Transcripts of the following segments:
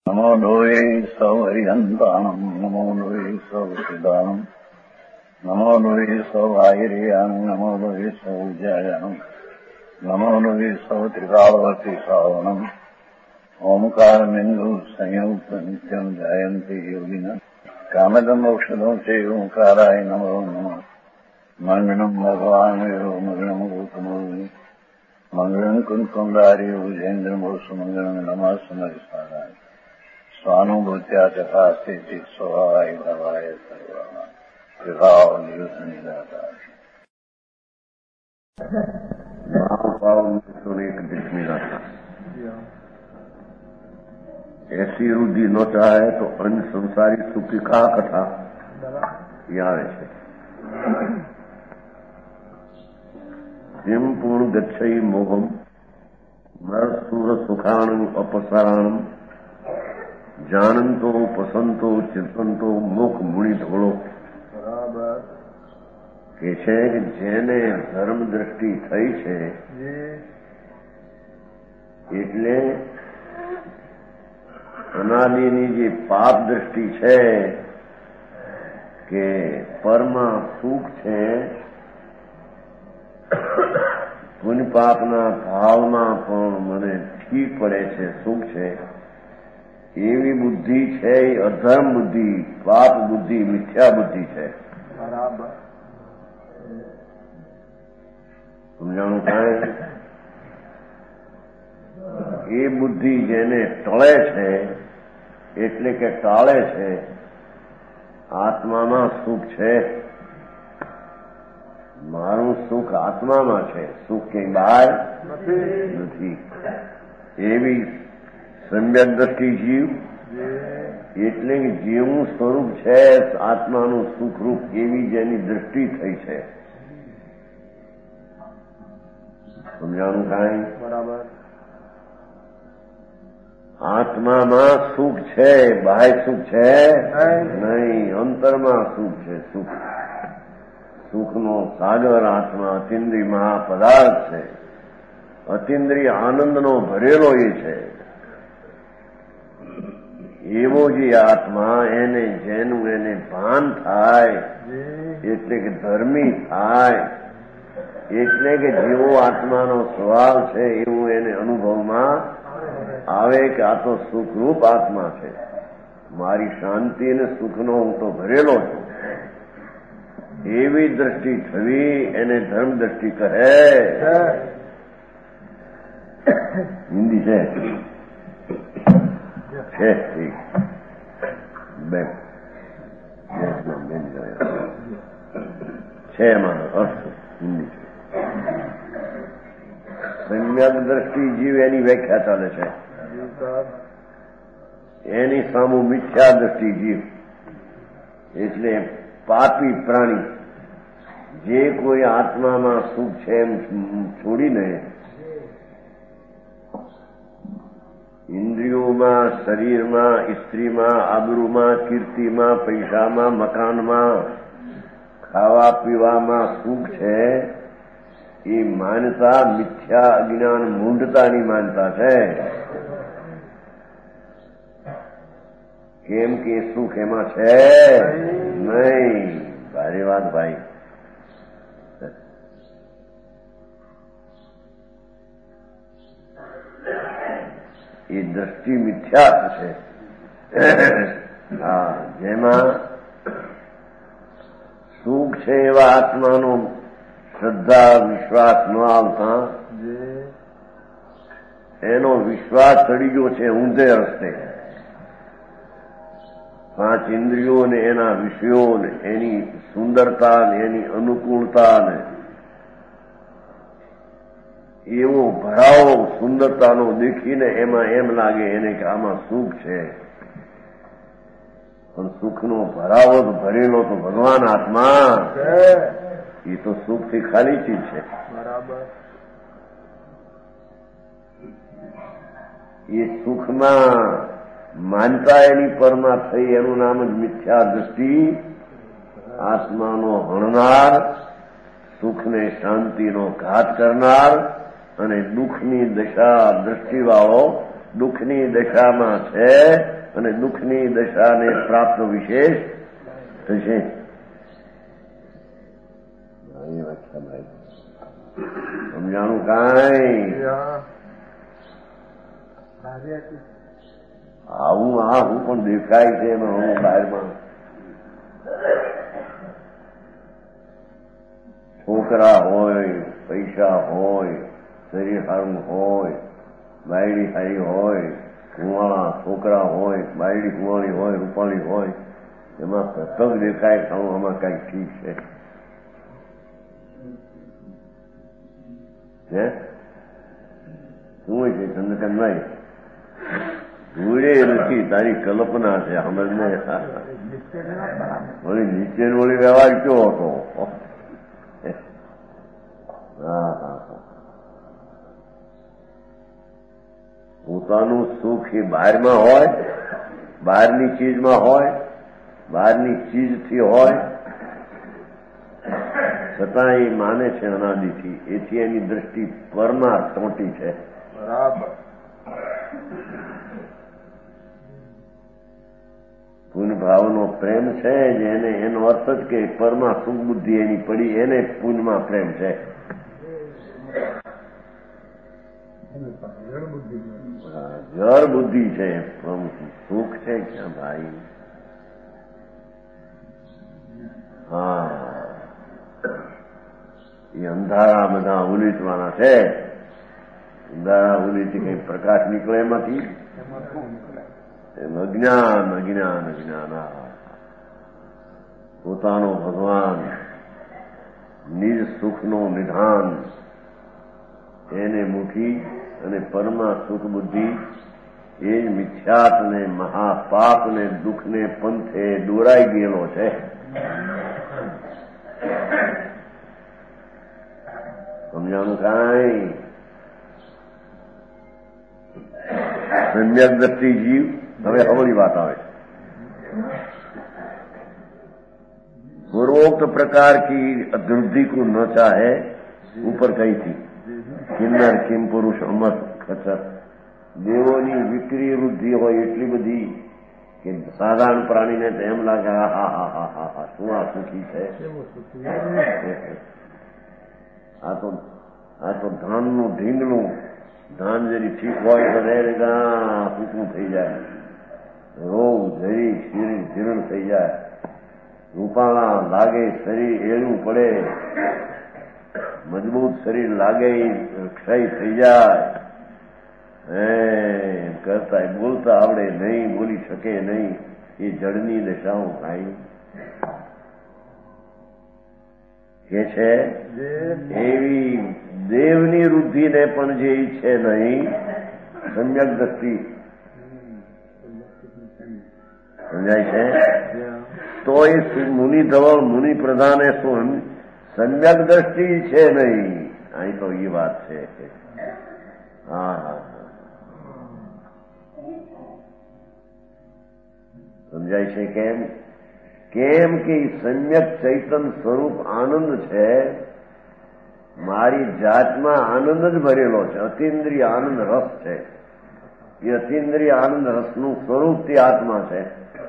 નમો લોહે સૌહરિહંતાણમ નમો લોહે સૌસિદાનમ નમો લોહે સૌઆયર્યાણમ નમો લોહે સૌજ્યાયાણમ નમો લોહે સૌત્રિકાળવતી શ્રાવણમ ઓમકારમિંદુ સંયુક્ત નિત્યમ જાયંતી યોગિના કામદમ ઔષધો છે ઓંકારાય નમો નમઃ મંગળમ ભગવાન મંગળમ ગૌતમો મંગળમ કુંકુંડારી ઉજેન્દ્રમોસુ મંગળમ નમઃ સમરિસારાય સ્વાનુભૂત્યા ચકાસ્તે સ્વભાવાય ભવાય સર્વા વિભાવ નિદાતા ऐसी रुद्धि न चाहे तो अन्य संसारी सुख की कहा कथा આવે છે. જેમ પૂર્ણ ગચ્છઈ મોહમ નરસુર સુખાણમ અપસરાણમ જાણંતો પસંતો ચિંતનતો મુખ મુનિ ધોળો કે છે કે જેને ધર્મ દ્રષ્ટિ થઈ છે એટલે અનાદિની જે પાપ દ્રષ્ટિ છે કે પરમાં સુખ છે, પુણ્ય પાપના ભાવમાં પણ મને ઠીક પડે છે, સુખ છે, એવી બુદ્ધિ છે એ અધર્મ બુદ્ધિ, પાપ બુદ્ધિ, મિથ્યા બુદ્ધિ છે. બરાબર સમજાણું કાંઈ? એ બુદ્ધિ જેને ટળે છે એટલે કે ટાળે છે, આત્મામાં સુખ છે, મારું સુખ આત્મામાં છે, સુખ ક્યાંય બહાર નથી. એવી સમ્યક દ્રષ્ટિ જીવ એટલે કે જેવું સ્વરૂપ છે આત્માનું સુખરૂપ એવી જેની દ્રષ્ટિ થઈ છે. સમજાણું કાંઈ? બરાબર. આત્મામાં સુખ છે, બાહ્ય સુખ છે નહીં, અંતરમાં સુખ છે. સુખ સુખનો સાગર આત્મા અતિન્દ્રિય મહાપદાર્થ છે, અતિન્દ્રિય આનંદનો ભરેલો એ છે. એવો જે આત્મા એને જેનું એને ભાન થાય એટલે કે ધર્મી થાય, એટલે કે જેવો આત્માનો સ્વભાવ છે એવું એને અનુભવમાં આવે કે આ તો સુખરૂપ આત્મા છે, મારી શાંતિ અને સુખનો હું તો ભરેલો છું, એવી દ્રષ્ટિ થવી એને ધર્મ દ્રષ્ટિ કહે. હિન્દી છે ઠીક બેન છે, એમાં અર્થ હિન્દી છે. સમ્યક દ્રષ્ટિ જીવ એની વ્યાખ્યા ચાલે છે, એની સામુ મિથ્યા દ્રષ્ટિ જીવ એટલે પાપી પ્રાણી. જે કોઈ આત્મામાં સુખ છે એમ છોડીને ઇન્દ્રિયોમાં, શરીરમાં, સ્ત્રીમાં, આબરૂમાં, કીર્તિમાં, પૈસામાં, મકાનમાં, ખાવા પીવામાં સુખ છે, એ માનતા મિથ્યા અજ્ઞાન મૂંઢતાની માનતા છે. કેમ કે સુખ એમાં છે નહીં. ભારે વાત ભાઈ. એ દ્રષ્ટિ મિથ્યા છે. હા, જેમાં સુખ છે એવા આત્માનો શ્રદ્ધા વિશ્વાસ ન આવતા એનો વિશ્વાસ ચડી ગયો છે ઊંધે રસ્તે. પાંચ ઇન્દ્રિયો ને એના વિષયો ને એની સુંદરતા ને એની અનુકૂળતા ને એવો ભરાવો સુંદરતાનો દેખીને એમાં એમ લાગે એને કે આમાં સુખ છે, પણ સુખનો ભરાવો તો ભરેલો તો ભગવાન આત્મા, એ તો સુખથી ખાલી ચીજ છે. બરાબર. એ સુખમાં માનતા એની પરમાં થઈ એનું નામ જ મિથ્યા દ્રષ્ટિ. આત્માનો હણનાર, સુખને શાંતિનો ઘાત કરનાર અને દુઃખની દશા દ્રષ્ટિવાળો દુઃખની દશામાં છે અને દુઃખની દશાને પ્રાપ્ત વિશેષ થશે. સમજાણું કાંઈ? આવું હું પણ દેખાય છે એમાં હું બહારમાં છોકરા હોય, પૈસા હોય, શરીર સારું હોય, બાયડી સારી હોય, કુંવાળા છોકરા હોય, બાયડી કુંવાળી હોય, રૂપાળી હોય, એમાં સતત દેખાય કે આમાં કઈક ઠીક છે. શું હોય છે ચંદ્રકાંતભાઈ? જોડે નથી, તારી કલ્પના છે. સમજને વળી નીચે વળી વ્યવહાર કયો હતો? પોતાનું સુખ એ બહારમાં હોય, બહારની ચીજમાં હોય, બહારની ચીજથી હોય, છતાં એ માને છે અનાદિથી. એથી એની દ્રષ્ટિ પરમાં ચોંટી છે. બરાબર. પૂર્ણ ભાવનો પ્રેમ છે જેને, એનો અર્થ જ કે પરમાં સુખ બુદ્ધિ એની પડી, એને પૂર્ણમાં પ્રેમ છે. જળ બુદ્ધિ છે, સુખ છે ક્યાં ભાઈ? એ અંધારા બધા ઉલીટવાના છે. અંધારા ઉલીટી કઈ પ્રકાશ નીકળે એમાંથી? અજ્ઞાન અજ્ઞાન અજ્ઞાન. પોતાનો ભગવાન નિજ સુખનો નિધાન એને મૂકી અને પરમા સુખ બુદ્ધિ એ જ મિથ્યાત્ને મહાપાપને દુઃખને પંથે દોરાઈ ગયેલો છે. સમજાણું કાંઈ? સમ્યક દ્રષ્ટિ જીવ. હવે હવળી વાત આવે. पूर्वोक्त प्रकार की अभिवृद्धि को न चाहे, ऊपर कही थी किन्नर किम पुरुष अमर खचर. દેવોની વિક્રી વૃદ્ધિ હોય એટલી બધી કે સાધારણ પ્રાણીને તો એમ લાગે હા હા હા હા હા શું આ સુખી છે. આ તો ધાનનું ઢીંગલું. ધાન જરી ઠીક હોય તો સૂકું થઈ જાય, રોગ જરી જીર્ણ થઈ જાય, રૂપાળા લાગે, શરીર એળું પડે, મજબૂત શરીર લાગે, ક્ષય થઈ જાય. કરતા બોલતા આવડે નહીં, બોલી શકે નહીં. એ જળની દશાઓ થાય કે છે. એવી દેવની વૃદ્ધિને પણ જે ઈચ્છે નહીં, સમ્યક દ્રષ્ટિ સમજાય છે, તો એ મુનિ ધવલ મુનિ પ્રધાને શું સમ્યક દ્રષ્ટિ છે નહીં. અહીં તો એ વાત છે. હા, સમજાય છે કેમ? કેમ કે સમ્યક ચૈતન સ્વરૂપ આનંદ છે. મારી જાતમાં આનંદ જ ભરેલો છે. અતિન્દ્રિય આનંદ રસ છે. એ અતિન્દ્રિય આનંદ રસનું સ્વરૂપ તે આત્મા છે.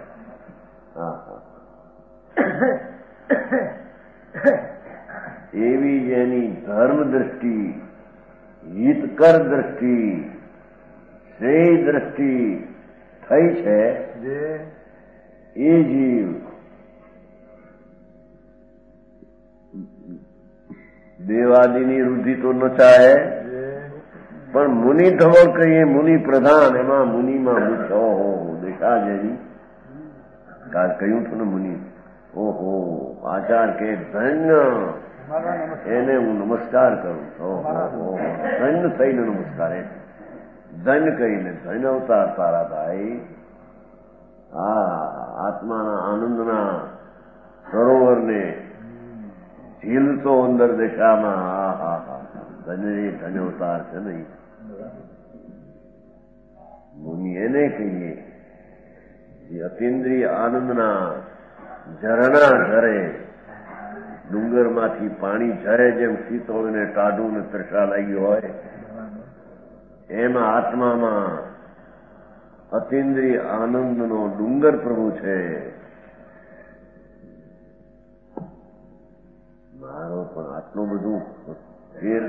એવી જેની ધર્મ દ્રષ્ટિ, હિતકર દ્રષ્ટિ, શ્રેય દ્રષ્ટિ થઈ છે, એ જીવ દેવાદિની વૃદ્ધિ તો ન ચાહે, પણ મુનિ ધવલ કહીએ, મુનિ પ્રધાન, એમાં મુનિમાં મુખ્ય ઓહો દેખા જેવી કહ્યું હતું ને મુનિ. ઓહો આચાર કે ધન્ય, એને હું નમસ્કાર કરું. ઓહો ધન્ય થઈને નમસ્કાર. ધન્ય કહીને ધન્ય અવતાર તારા ભાઈ. આત્માના આનંદના સરોવરને ઝીલતો અંદર દશામાં ધન્ય અવતાર છે નહીં. મુનિ એને કહીએ જે અતિન્દ્રિય આનંદના ઝરણા ઝરે, ડુંગરમાંથી પાણી ઝરે, જેમ શીતળ ને ટાઢું ને તરસા લાગી હોય, એમાં આત્મામાં અતિન્દ્રિય આનંદનો ડુંગર પ્રભુ છે. મારો પણ આટલું બધું ફેર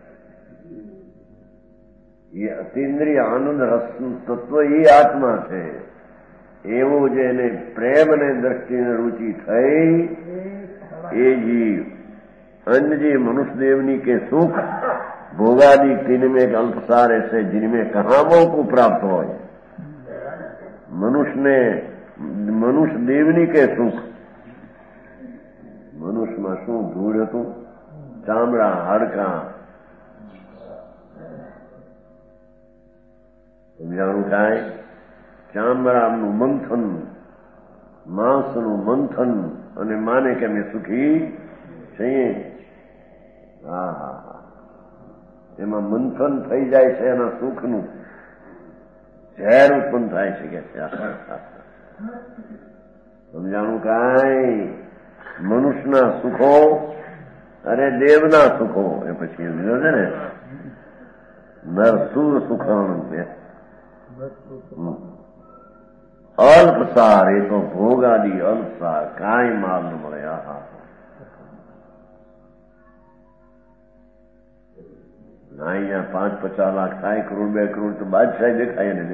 એ અતિન્દ્રિય આનંદ રસનું તત્વ એ આત્મા છે. એવો જેને પ્રેમ અને દ્રષ્ટિને रुचि થઈ એ જીવ अन्य जी मनुष्य देवनी के सुख भोगादि तीन में एक अल्पसार ऐसे जिनमें कहाँ मोह को प्राप्त हो. मनुष्य देवनी के सुख મનુષ્યમાં શું ધૂળ હતું? ચામડા, હાડકાં. સમજાણું કાંઈ? ચામડાનું મંથન, માંસનું મંથન અને માને કે અમે સુખી છીએ. હા હા હા, એમાં મંથન થઈ જાય છે એના સુખનું, ઝેર ઉત્પન્ન થાય છે કે સમજાણું કાંઈ? મનુષ્યના સુખો અરે દેવના સુખો એ પછી લીધો છે ને નરસુર સુખાણું અલ્પસાર. એ તો ભોગાદી અલ્પસાર, કાંઈ માલ ન મળે. આહા, ના અહીંયા 5-50 લાખ થાય, કરોડ 2 કરોડ તો બાદશાહ દેખાય ને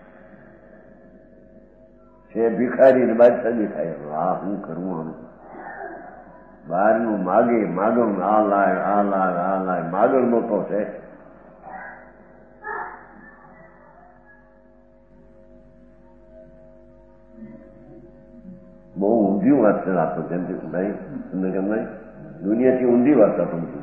છે. ભિખારી ને બાદશાહ દેખાય. હા, હું કરવું આનું? બહારનું માગે માગણ, આ લાય આ લાય આ લાય, માગણ મોટો છે. બહુ ઊંધી વાત છે આપતો ભાઈ, તમને કેમ ભાઈ દુનિયાથી ઊંધી વાત આપો બધું.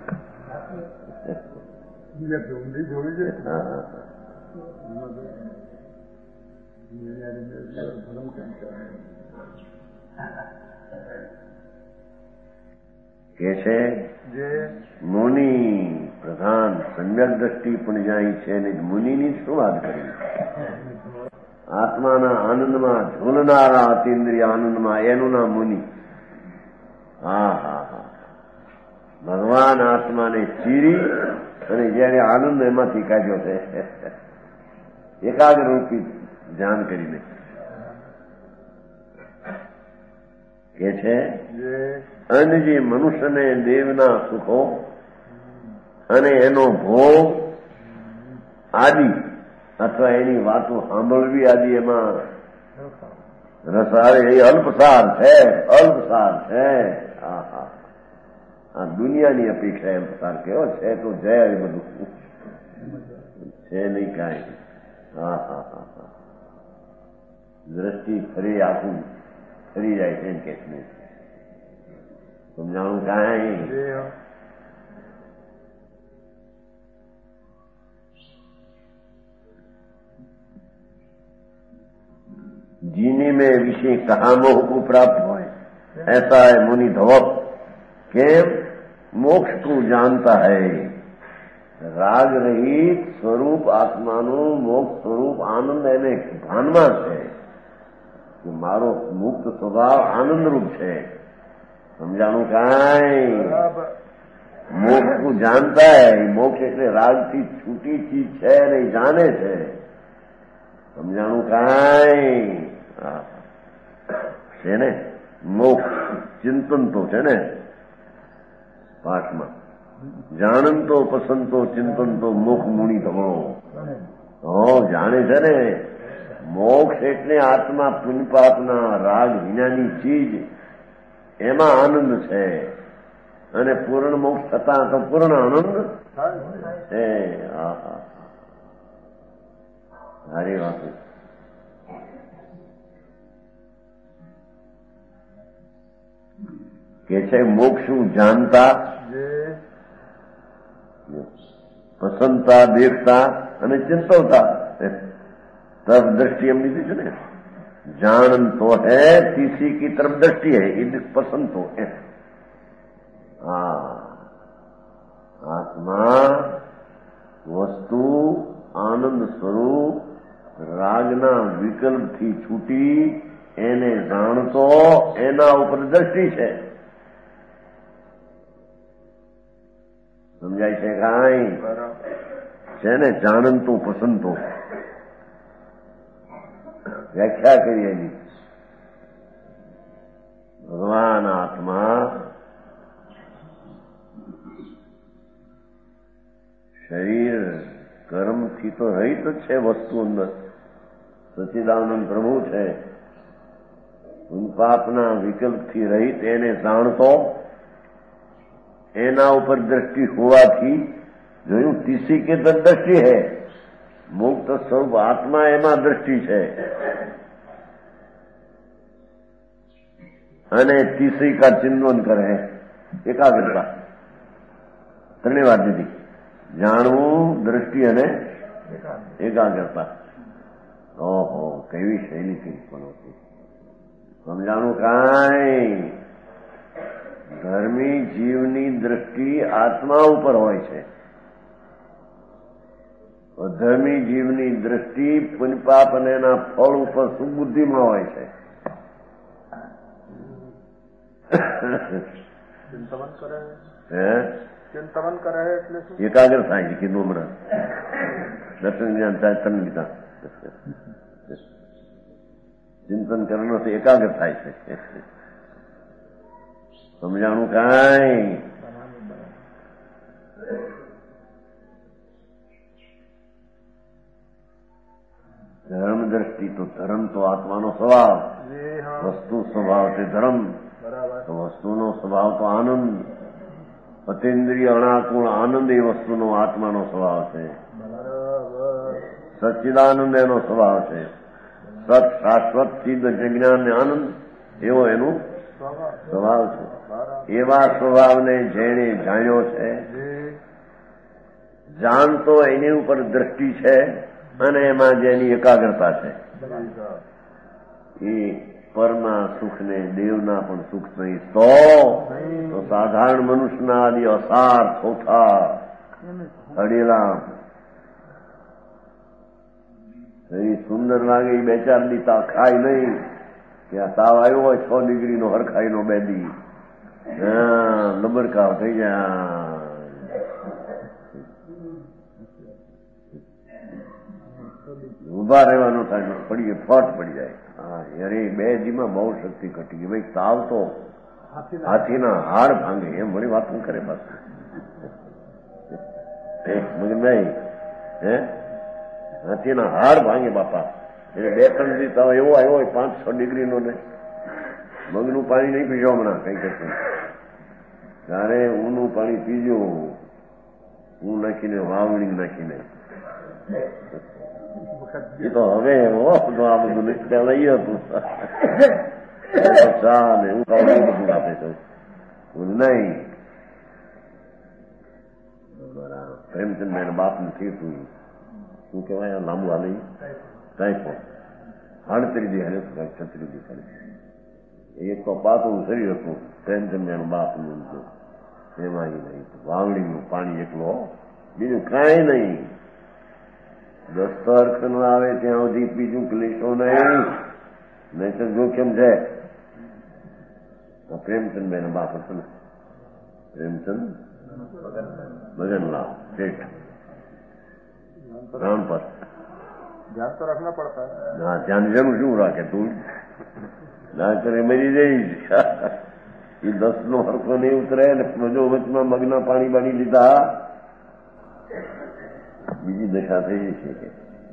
કે છે મુનિ પ્રધાન સમ્યક દ્રષ્ટિ પણ જાય છે ને મુનિની શું વાત કરી? આત્માના આનંદમાં ઝૂલનારા અતિન્દ્રિય આનંદમાં એનું નામ મુનિ. હા હા હા, ભગવાન આત્માને ચીરી અને જયારે આનંદ એમાંથી કાઢ્યો છે એકાગ્ર રૂપી ધ્યાન કરીને. કે છે અને જે મનુષ્યને દેવના સુખો અને એનો ભોગ આદિ અથવા એની વાતો સાંભળવી આદિ એમાં રસારે એ અલ્પસાર છે, અલ્પસાર છે. આ દુનિયાની અપેક્ષા અલ્પસાર કેવો છે તો જય એ બધું છે નહીં કાંઈ. હા હા હા હા, દ્રષ્ટિ ફરી આખું ફરી જાય છે કે સમજાણું કાંઈ? जीने में विषय कहाँ मोह को प्राप्त हो, ऐसा है मुनि धवक के मोक्ष को जानता है. રાગ રહિત સ્વરૂપ આત્માનું મોક્ષ સ્વરૂપ આનંદ એને ભાનમાં છે કે મારો મુક્ત સ્વભાવ આનંદરૂપ છે. સમજાણું કાંઈ? મોક્ષ કો જાણતા હૈ. મોક્ષ એટલે રાગથી છૂટી ચીજ છે ને જાણે છે. સમજાણું કાંઈ? છે ને મોક્ષ ચિંતન તો છે ને પાઠમાં. જાણંતો પસંતો ચિંતનતો મુખ મુનિ ધમો. જાણે છે ને મોક્ષ એટલે આત્મા પુણ્યપાપના રાગ વિનાની ચીજ, એમાં આનંદ છે. અને પૂર્ણ મોક્ષ થતા તો પૂર્ણ આનંદ છે. સારી વાત કે છે મોક્ષ જાણતા, પસંદતા, દેખતા અને ચિંતવતા. તરફ દ્રષ્ટિ એમ લીધી છે ને. જાણ તો હૈ तीसरी की तरफ दृष्टि है, ये पसंद तो है. આત્મા વસ્તુ આનંદ સ્વરૂપ રાગના વિકલ્પથી છૂટી એને જાણતો એના ઉપર દ્રષ્ટિ છે. સમજાય છે કાંઈ? છે ને જાણંતો પસંદતો. વ્યાખ્યા કરી એની. ભગવાન આત્મા શરીર કર્મથી તો રહિત જ છે વસ્તુ અંદર. સચ્ચિદાનંદ પ્રભુ છે, પાપના વિકલ્પથી રહિત, એને જાણતો, એના ઉપર દ્રષ્ટિ હોવાથી જોયું તીસી કે દ્રષ્ટિ હૈ, મુક્ત સ્વરૂપ આત્મા એમાં દ્રષ્ટિ છે. અને તીસરી કા ચિંતન કરે એકાગ્રતા, ત્રણેય વાત દીધી. જાણવું, દ્રષ્ટિ અને એકાગ્રતા. ઓહો, કેવી શૈલીથી પણ હતી. સમજાણું કાંઈ? ધર્મી જીવની દ્રષ્ટિ આત્મા ઉપર હોય છે, ધર્મી જીવની દ્રષ્ટિ પુણ્યપાપ અને એના ફળ ઉપર સુબુદ્ધિમાં હોય છે. ચિંતન કરે એટલે એકાગ્ર થાય છે. કીધું હમણાં દર્શન જ્ઞાન થાય તન ગીતા. ચિંતન કરવાથી એકાગ્ર થાય છે. સમજાણું કાંઈ? ધર્મ દ્રષ્ટિ તો ધર્મ તો આત્માનો સ્વભાવ, વસ્તુ સ્વભાવ તે ધર્મ, તો વસ્તુનો સ્વભાવ તો આનંદ, અતિન્દ્રિય અણાકુળ આનંદ એ વસ્તુનો આત્માનો સ્વભાવ છે. સચ્ચિદાનંદ એનો સ્વભાવ છે. સત શાશ્વત સિદ્ધ જજ્ઞાન આનંદ એવો એનું સ્વભાવ છે. એવા સ્વભાવને જેણે જાણ્યો છે, જાણતો એની ઉપર દ્રષ્ટિ છે અને એમાં જેની એકાગ્રતા છે, એ પરના સુખને દેવના પણ સુખ નહીં તો સાધારણ મનુષ્યના આદિ અસાર ચોથા અડેલા એ સુંદર લાગે. એ બે ચાર દી ખાય નહીં, ત્યાં તાવ આવ્યો હોય 6 ડિગ્રીનો હરખાઈનો 2 દી લબરકાવ થઈ જાય. ઉભા રહેવાનો થાય, પડી ફટ પડી જાય. અરે 2 દીમાં બહુ શક્તિ ઘટી ગઈ. ભાઈ તાવ તો હાથીના હાડ ભાંગે એમ વળી વાત કરે પાછું. નહીં હે, હાથીના હાડ ભાંગે બાપા. એટલે 2-3 દી તાવ એવો આવ્યો હોય 5-6 ડિગ્રીનો ને મગનું પાણી નહીં પીજો હમણાં કઈ કરતું. ત્યારે ઊનું પાણી પીજો, હું નાખીને વાવણી નાખીને. એ તો હવે આ બધું ત્યાં લઈ હતું ચા ને હું બધું આપે છે નહીં. બરાબર. પ્રેમચંદ એના બાપને થયું શું કહેવાય લાંબુ હાલ ટાઈપો 38 દી હાલે 36 દી ખાલી. એક તો પાતળું શરીર હતું પ્રેમચંદ એનું બાપનું, એમાં નહીં વાવણીનું પાણી એકલો, બીજું કાંઈ નહીં. દસ્તર ન આવે ત્યાં સુધી બીજું ક્લેશો નહીં, નહીં તો જોખમ છે. પ્રેમચંદ બેન બાપ હતો ને, પ્રેમચંદ ભગનલાલ શેઠ રામ પર. ધ્યાન તો રાખના પડતા. હા, ધ્યાન જેનું શું રાખે તું? ના કરે મરી જઈશ. એ 10 નો હરખો નહીં ઉતરે ને મજો વચમાં મગના પાણી બાણી લીધા, બીજી દશા થઈ છે કે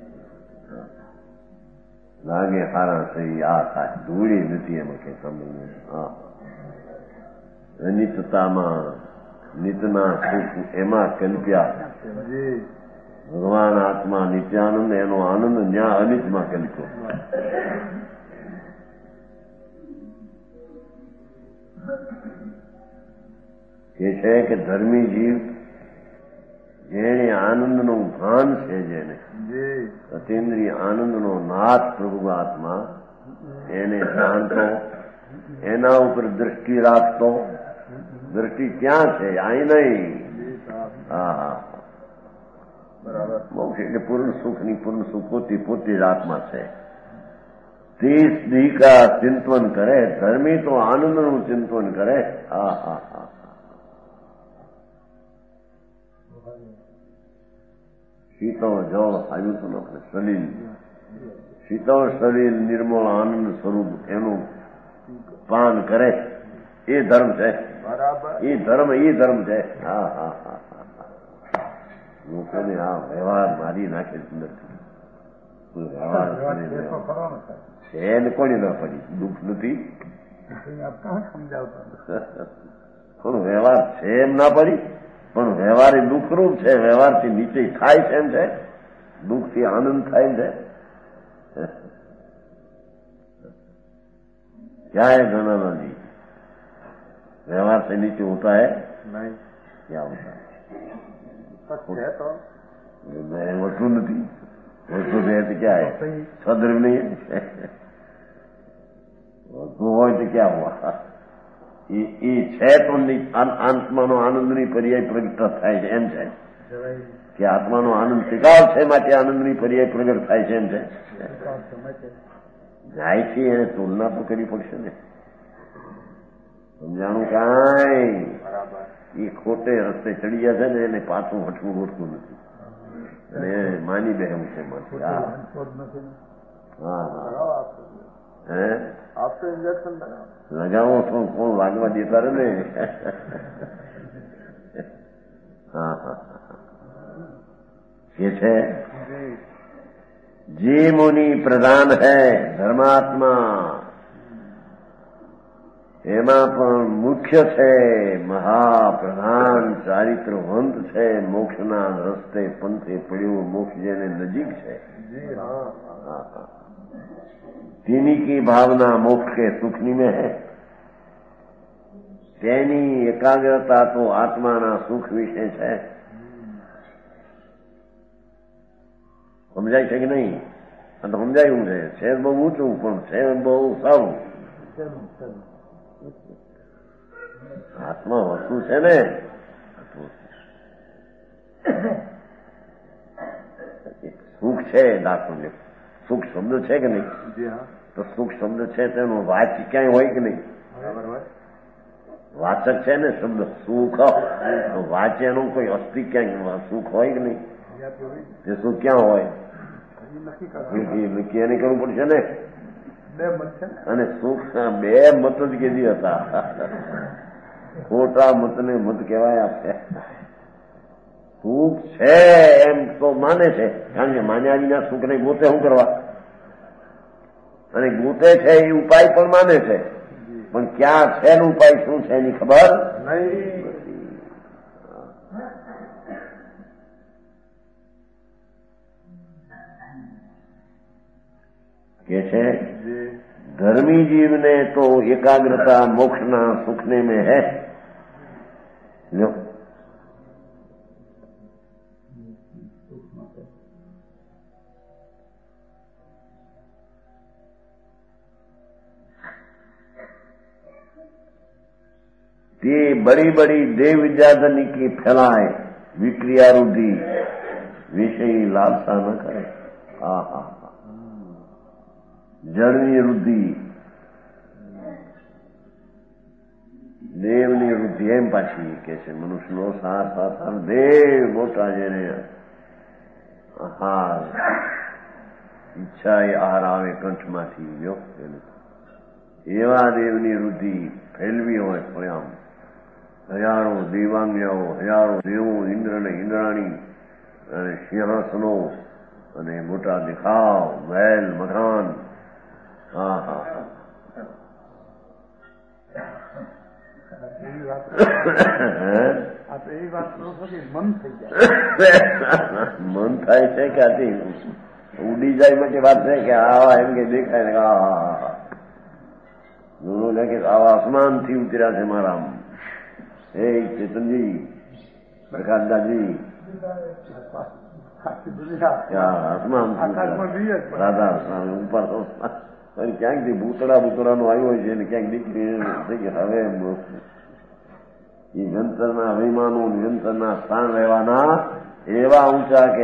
લાગે હારા થઈ આ થાય, ધૂળી નથી એમાં કે સમય. હા, અનિતતામાં નિતના સુખ એમાં કલ્પ્યા. ભગવાન આત્મા નિત્યાનંદ, એનો આનંદ ન્યા અનિતમાં કલ્પ્યો. કે છે કે ધર્મી જીવ જેને આનંદનું ભાન છે, જેને અતિન્દ્રિય આનંદનો નાથ પ્રભુ આત્મા, એને જાણતો, એના ઉપર દ્રષ્ટિ રાખતો. દ્રષ્ટિ ક્યાં છે? અહીં નહીં. હા, બરાબર. મોક્ષ એટલે પૂર્ણ સુખની પૂર્ણ સુખ પોતે જ આત્મા છે. 30 દી કા ચિંતન કરે. ધર્મી તો આનંદનું ચિંતન કરે. હા હા હા. શીતળ જળ આવ્યું હતું આપણે સલીલ શીતળ શરીર નિર્મળ આનંદ સ્વરૂપ એનું પાન કરે એ ધર્મ છે. બરાબર. એ ધર્મ છે. હા હા હા હા. લોકોને આ વ્યવહાર મારી નાખે નથી. વ્યવહાર છે ને કોની ના પડી દુઃખ નથી પણ વ્યવહાર છે એમ ના પડી. પણ વ્યવહાર એ દુઃખરૂપ છે. વ્યવહારથી નીચે થાય છે એમ છે. દુઃખથી આનંદ થાય છે. क्या है गणाना जी? व्यवहार से नीचे होता है नहीं? क्या होता है? है तो वस्तु नहीं. वस्तु है तो क्या है? सदृव नहीं है. वस्तु हो तो क्या हुआ? એ છે તો આત્માનો આનંદની પર્યાય પ્રગટ થાય છે એમ છે કે આત્માનો આનંદ ટીકાવ છે માટે આનંદની પર્યાય પ્રગટ થાય છે એમ છે. જાય છે એને તુલના તો કરવી પડશે ને. સમજાણું કાંઈ એ ખોટે રસ્તે ચડી ગયા છે ને એને પાછું હટવું ગોઠવું નથી અને માની બેહવું છે માંથી. હા હા હે आपसे इंजेक्शन લગાવો તો કોણ લાગવા દેતા રે ને. હા હા ये છે જે મુનિ પ્રધાન હૈ ધર્માત્મા એમાં પણ મુખ્ય છે મહાપ્રધાન ચારિત્રવંત છે. મોક્ષના રસ્તે પંથે પડ્યો મોક્ષ જેને નજીક છે. તેની કી ભાવના મોક્ષ કે સુખની में है. તેની એકાગ્રતા તો આત્માના સુખ વિશે છે. સમજાય છે કે નહીં? આ તો સમજાયું છે બહુ ઊંચું પણ છે બહુ સારું. આત્મા વસ્તુ છે ને. સુખ છે દાખલો સુખ શબ્દ છે કે નહીં? તો સુખ શબ્દ છે તેનો વાચ ક્યાંય હોય કે નહીં? વાચક છે ને શબ્દ સુખ. તો વાચ્ય એનું કોઈ અસ્તિ ક્યાંય સુખ હોય કે નહીં? તે સુખ ક્યાં હોય? નક્કી એને કરવું પડશે ને. અને સુખ બે મત જ કેદી હતા. ખોટા મતને મત કહેવાય આપે. સુખ છે એમ તો માને છે કારણ કે માન્યા વિના સુખને ગોતે શું કરવા? અને ગોતે છે એ ઉપાય પણ માને છે પણ ક્યાં છે એનો ઉપાય શું છે એની ખબર नहीं. કે છે ધર્મી જીવને તો એકાગ્રતા મોક્ષના સુખને में है. લો તે बड़ी बड़ी देव विद्याधनी की फैलाए विक्रिया रुद्धि विषयी लालसा न करे. हा हा જળની વૃદ્ધિ દેવની વૃદ્ધિ એમ પાછી કે છે મનુષ્યનો સાર દેવ મોટા જેને આહાર ઈચ્છા એ આહાર આવે કંઠમાંથી એવા દેવની વૃદ્ધિ ફેલવી હોય સ્વયં હજારો દેવાંગ્યાઓ હજારો દેવો ઇન્દ્ર ને ઇન્દ્રાણી અને સિંહાસનો અને મોટા દેખાવ મહેલ મકાન. હા હા મન થાય છે કે આથી ઉડી જાય માટે વાત છે કે આવા એમ કે દેખાય ને કે આવા આસમાનથી ઉતર્યા છે મારા હે ચેતનજી પ્રકાશદાસજી આસમાન રાધા ઉપર ક્યાંકથી ભૂતળાનું આવ્યું હોય છે ને ક્યાંક દીકરી હવે એ જંતરના અભિમાનો જંતરના સ્થાન રહેવાના એવા ઊંચા કે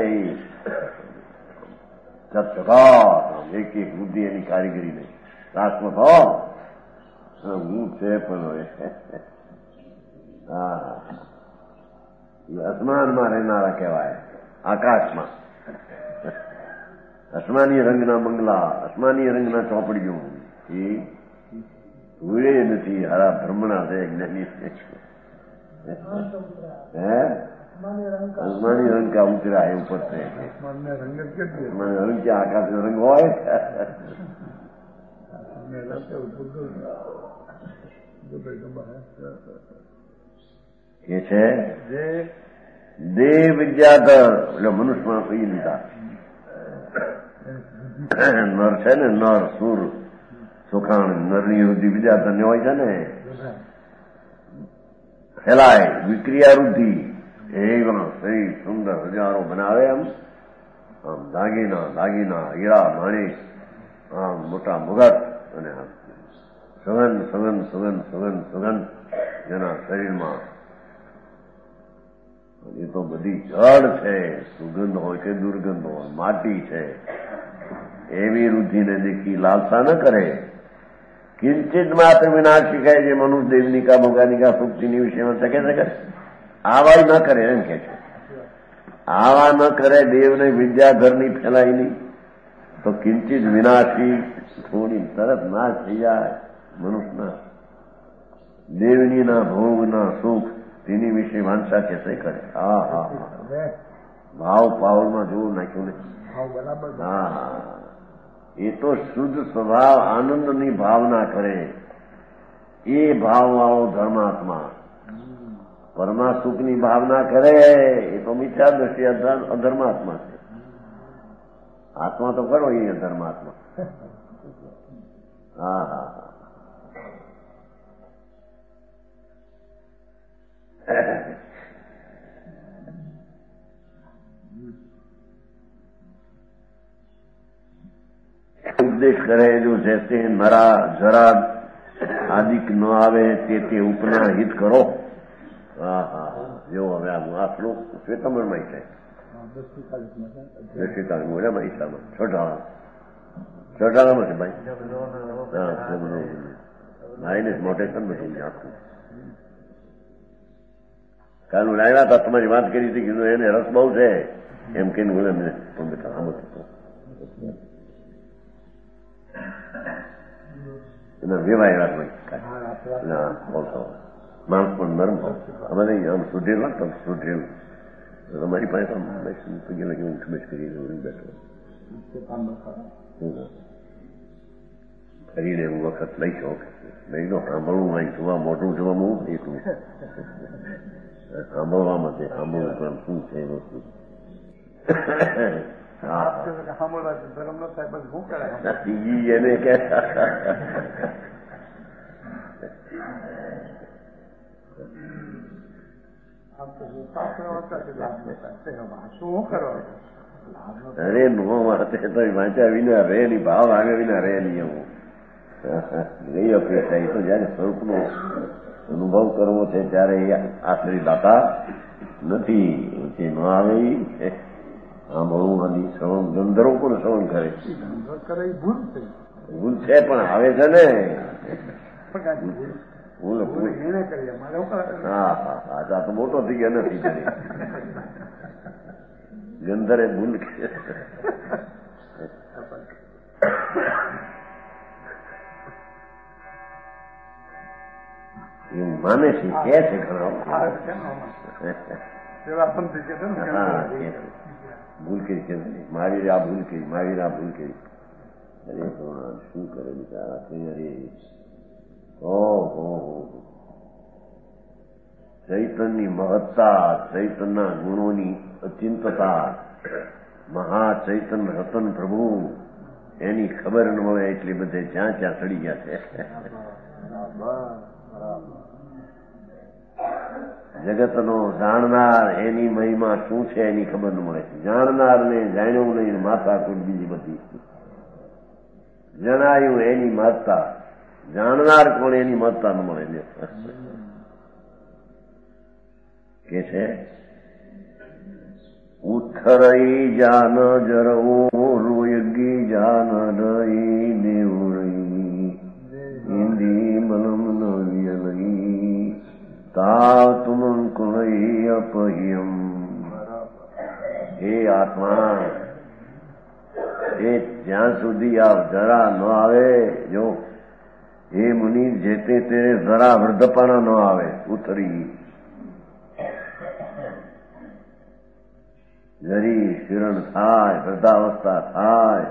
એક એક બુદ્ધિ એની કારીગરી નહીં શાશ્વત હો હું છે પણ હવે હા એ આસમાનમાં રહેનારા કહેવાય આકાશમાં. આસમાની રંગના બંગલા, આસમાની રંગના ચોપડીઓ એ જોયે નથી. હારા બ્રહ્મણા છે, જ્ઞાની છે. હે આસમાની રંગ ક્યાં ઉતર્યા એ ઉપર છે. રંગ ક્યાં આકાશનો રંગ હોય? એ છે દેવ વિદ્યાધર, એટલે મનુષ્યમાં કહી લીધા. નર છે ને, નર સુર સુખાણ, નરની વૃદ્ધિ વિદ્યાધર ને હોય છે ને, ફેલાય વિક્રિયા વૃદ્ધિ. એવા સહી સુંદર હજારો બનાવે. આમ આમ દાગીના હીરા માણેક, આમ મોટા મુગટ અને સુગંધ જેના શરીરમાં. એ તો બધી જળ છે, સુગંધ હોય કે દુર્ગંધ હોય, માટી છે. એવી વૃદ્ધિને દેખી લાલસા ન કરે. કિંચિત માત્ર વિનાશ શીખાય છે. મનુષ્ય દેવનિકા ભોગાનિકા સુક્તિની વિષયમાં શકે આવા ન કરે એમ કે છે. આવા ન કરે, દેવને વિદ્યા ઘરની ફેલાય નહીં તો કિંચિત વિનાશી થોડી તરત નાશ થઈ જાય મનુષ્યના. દેવનીના ભોગના સુખ તેની વિશે વાંચા કે કરે. હા હા હા, ભાવ પાવરમાં જોવું નાખ્યું ને. હા, એ તો શુદ્ધ સ્વભાવ આનંદની ભાવના કરે. એ ભાવવાળો ધર્માત્મા. પરમા સુખની ભાવના કરે એ તો મિથ્યા દ્રષ્ટિ અધર્માત્મા છે. આત્મા તો કરો એ અધર્માત્મા. હા હા હા. ઉપદેશ કરે જો જૈસે નરા જરા આદિક ન આવે તે ઉપના હિત કરો. હા હા, જો હવે આ શ્લોક શ્વેતાંબરમાં છે. 10:40 મોઢામાં ઈશામાં છઠાણામાં છે ભાઈ. હા, ભાઈને મોટેશન બધું આખું. કાલ હું લાવ્યા હતા, તમારી વાત કરી હતી, કીધું એને રસ બહુ છે એમ કહીને હું એમને પણ બેઠા આમ હતો. એના વેવાય વાત હોય બોલતો માણસ પણ નરમ હોય. અમારે આમ સુધરેલ લાગતો સુધરેલ. તમારી પાસે પગેલા કેવું ઉઠબેસ કરી બેઠો કરીને એવું વખત લઈ શોખ નહીં તો સાંભળવું નહીં, જોવા મોટું જોવામાં એકલું સાંભળવામાં છે. સાંભળવું પણ શું છે એ વસ્તુ. એને કે અરે નો વાંચે તો વાંચ્યા વિના રે ની, ભાવ આવે વિના રે નહીં. એવું નહીં અપેક્ષા. એ તો જયારે સ્વરૂપનો અનુભવ કરવો છે ત્યારે આશ્રય દાતા નથી. જે ન આવે સાંભળવું નથી. શ્રવણ ગંધર્વ પણ શ્રવણ કરે ભૂલ છે પણ આવે છે ને. ભૂલ હા હા હા, આ તો મોટો થઈ ગયો નથી. ગંધરે ભૂલ માને છે, કે છે ઘણા ભૂલ કરી છે. મારી આ ભૂલ કરી, મારી આ ભૂલ કરી. અરે શું કરે બિચારા. અરે ઓહો, ચૈતનની મહત્તા, ચૈતનના ગુણોની અચિંતતા, મહાચૈતન રતન પ્રભુ એની ખબર ન મળે એટલે બધે જ્યાં ત્યાં ચડી ગયા છે. જગતનો જાણનાર એની મહિમા શું છે એની ખબર ન મળે. જાણનારને જાણ્યું નહીં, માતા કોઈ બીજી બધી જણાયું એની મહત્તા. જાણનાર કોણ એની મહત્તા ન મળે. કે છે ઉથરઈ જાન જરવો રોયગી જાન રઈ દેવરઈ હિન્દી મલમ નવ્યલઈ તાવ તુમન કુણઈ અપહ્યમ. હે આત્મા, એ જ્યાં સુધી આ જરા ન આવે, જો એ મુનિ જે તે જરા વૃદ્ધપણા ન આવે, ઉતરી જરી શિરણ થાય, વૃદ્ધાવસ્થા થાય,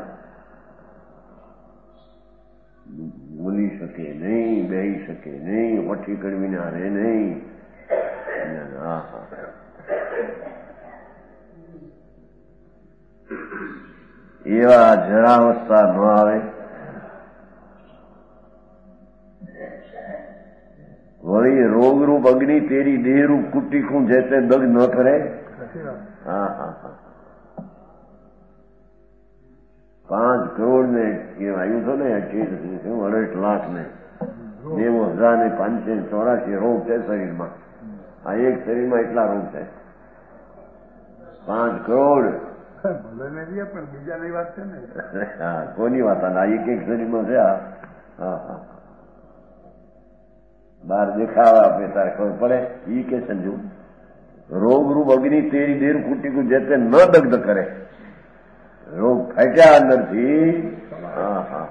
બોલી શકે નહીં, બેહી શકે નહીં, ઓઠી કડવીને રહે નહીં. એવા જરાવસ્થા ન આવે. વળી રોગરૂપ અગ્નિ તેરી દેહરૂપ કુટીકું જે તે દગ ન કરે. હા હા હા, 5 કરોડ ને આવ્યું હતો ને, 68 લાખ ને 90,584 રોગ છે શરીરમાં. આ એક શરીરમાં એટલા રોગ છે. 5 કરોડ. પણ બીજાની વાત છે ને. હા, કોની વાત? આ એક શરીરમાં છે. હા હા, બહાર દેખાવા આપે તારે ખબર પડે. ઈ કે સમજુ રોગરૂપ અગ્નિ તેરી દેર કુટીકું જે તે ન દગ્ધ કરે. રોગ ફાટ્યા અંદરથી. હા હા,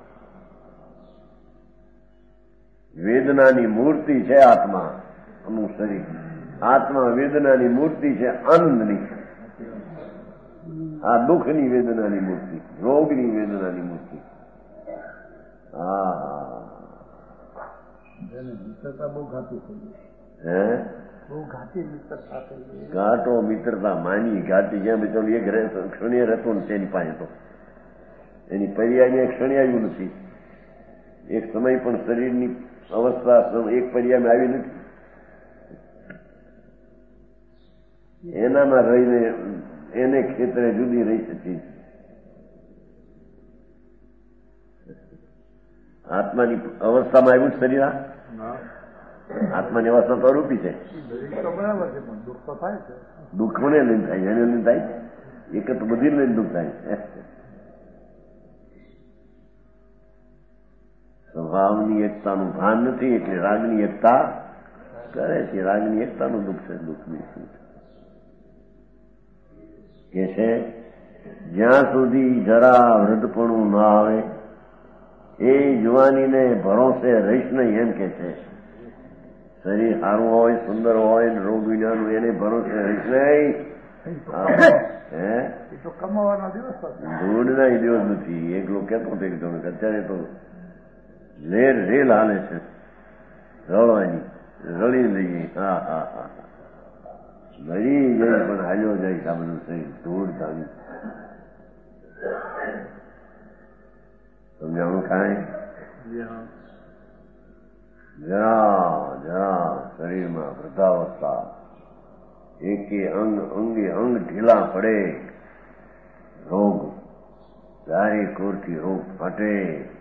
વેદનાની મૂર્તિ છે આત્મા, અમુક શરીર. આત્મા વેદનાની મૂર્તિ છે, આનંદની. આ દુઃખની વેદનાની મૂર્તિ, રોગની વેદનાની મૂર્તિ. હા હા, બહુ ઘાતી થઈ ગઈ. હે, બહુ ઘાતી મિત્રતા થઈ ગઈ. ઘાટો મિત્રતા માની ઘાટી. જ્યાં બિચારું એક ક્ષણિય રહેતો ને તેની પાસે તો એની પર્યાયને ક્ષણે આવ્યું નથી. એક સમય પણ શરીરની અવસ્થા એક પર્યાયમાં આવી નથી. એનામાં રહીને એને ક્ષેત્રે જુદી રહી શકી. આત્માની અવસ્થામાં આવ્યું શરીર. આત્માની અવસ્થા તો રૂપી છે. બરાબર છે, પણ દુઃખ તો થાય છે. દુઃખ કોને લઈને થાય? એને લઈને થાય. એક તો બધી લઈને દુઃખ થાય. સ્વભાવની એકતાનું ભાન નથી, એટલે રાગની એકતા કરે છે. રાગની એકતાનું દુઃખ છે. દુઃખની શું કે છે? જ્યાં સુધી જરા વૃદ્ધપણું ન આવે એ જુવાનીને ભરોસે રહીશ નહીં, એમ કે છે. શરીર સારું હોય, સુંદર હોય, રોગ વિનાનું, એને ભરોસે રહીશ નહીં. હે, તો કમાવાના દિવસ ધૂળના દિવસ નથી. એક લોકો કહેતો હતો અત્યારે તો રેલ હાલે છે રળવાની, રળી લઈએ. હા હા હા, મરી જઈ પણ હાલ્યો જાય. આ બધું શરીર ધૂળ ધાવી. સમજાણું કાંઈ? જરા શરીરમાં વૃદ્ધાવસ્થા, એકે અંગે અંગ ઢીલા પડે, રોગ ચારે કોરથી રોગ ફાટે.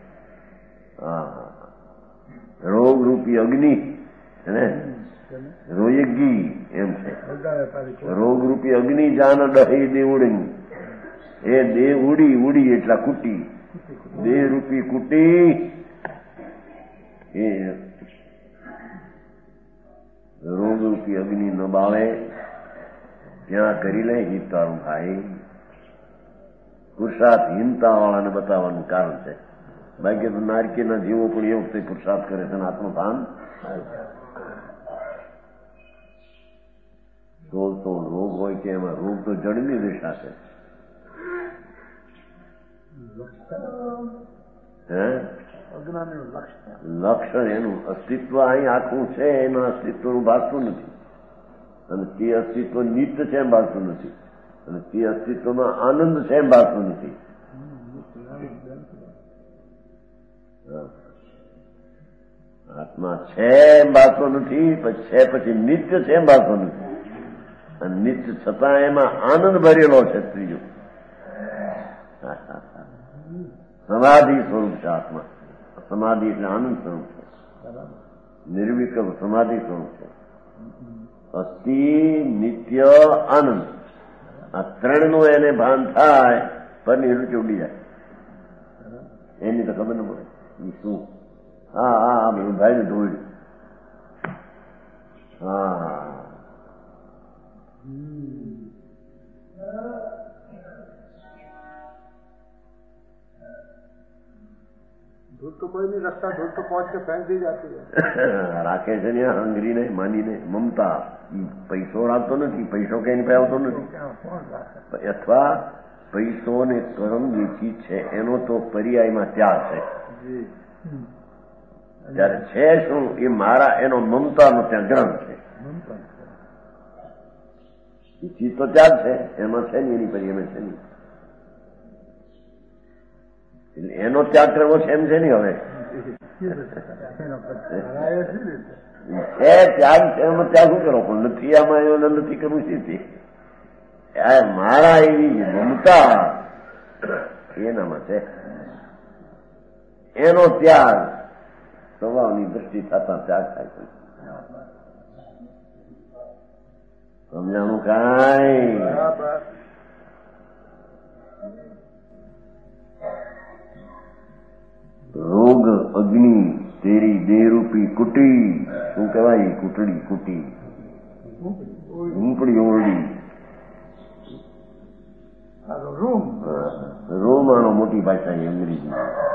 રોગરૂપી અગ્નિ ને રોયગી એમ છે. રોગરૂપી અગ્નિ જાન ડહી દેવડી. એ દેહ ઉડી ઉડી એટલા કુટી. દેહ રૂપી કુટી એ રોગરૂપી અગ્નિ ન બાળે ત્યાં કરી લે. હિત તારું ભાઈ પુરુષાર્થહીનતા વાળાને બતાવવાનું કારણ છે. બાકી તો નારકીના જીવો પણ એ વખતે પુરુષાર્થ કરે છે. આત્મભાન તો રોગ હોય કે એમાં રોગ તો જડની દિશા છે. હે, લક્ષણ એનું અસ્તિત્વ અહીં આખું છે. એના અસ્તિત્વનું ભાગતું નથી. અને તે અસ્તિત્વ નિત્ય છે એમ ભાગતું નથી. અને તે અસ્તિત્વમાં આનંદ છે એમ ભાગતું નથી. આત્મા છે એમ ભાગતો નથી, પછી છે પછી નિત્ય છે એમ ભાગતો નથી. અને નિત્ય છતાં એમાં આનંદ ભરેલો છે. ત્રીજું સમાધિ સ્વરૂપ છે આત્મા. સમાધિ એટલે આનંદ સ્વરૂપ છે. નિર્વિકલ્પ સમાધિ સ્વરૂપ છે. અસ્થિ, નિત્ય, આનંદ, આ ત્રણનું એને ભાન થાય પરની રૂચી ઉડી જાય. એની તો ખબર ન પડે શું. હા હા, બધું ભાઈ ધોઈ. હા, ધૂળ તો કોઈ નહીં રખતા, ધૂળ તો પહોંચ के फेंक दी जाती है. રાખે છે ને હંગરીને માનીને મમતા. પૈસો રાખતો નથી, પૈસો કઈ પે આવતો નથી. અથવા પૈસો ને કર્મ જે ચીજ છે એનો તો પર્યાયમાં ત્યાગ છે. જયારે છે શું એ મારા એનો મમતાનો ત્યાં ગ્રંથ છે. એ ચીજ તો ત્યાગ છે, એમાં છે ને એની પર્યાયમાં છે નહીં. એટલે એનો ત્યાગ કરવો છે એમ છે ને. હવે છે ત્યાગ છે, એમાં ત્યાગ શું કરો? પણ નથી આમાં એનો નથી કરવું છે. મારા એવી મમતા એનામાં છે, એનો ત્યાગ સ્વભાવની દ્રષ્ટિ થતા ત્યાગ થાય છે. સમજાણું કાંઈ? રોગ અગ્નિ તેરી દેરૂપી કુટી. શું કહેવાય? કુટડી, કુટી, ઝૂંપડી ઓરડી. રૂમ આનો મોટી ભાષા અંગ્રેજી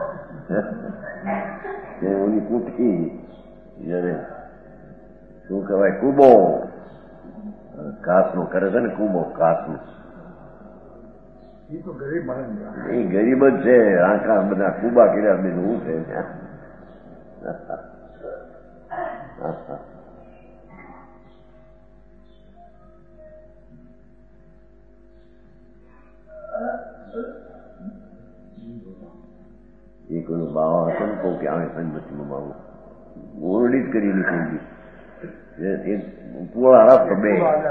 ઓની કુઠી. જયારે શું કહેવાય? કુબો. ઘાસનો કરે છે ને કુબો, ઘાસનો. એ ગરીબ જ છે. આખા બધા કુબા કર્યા બીજું શું છે? એ કોઈનો બાવા હતો ને કહું કે આવે સંબંધીમાં બાવું ઓરડી જ કરી નીકળી. પૂળા રાખતો બે,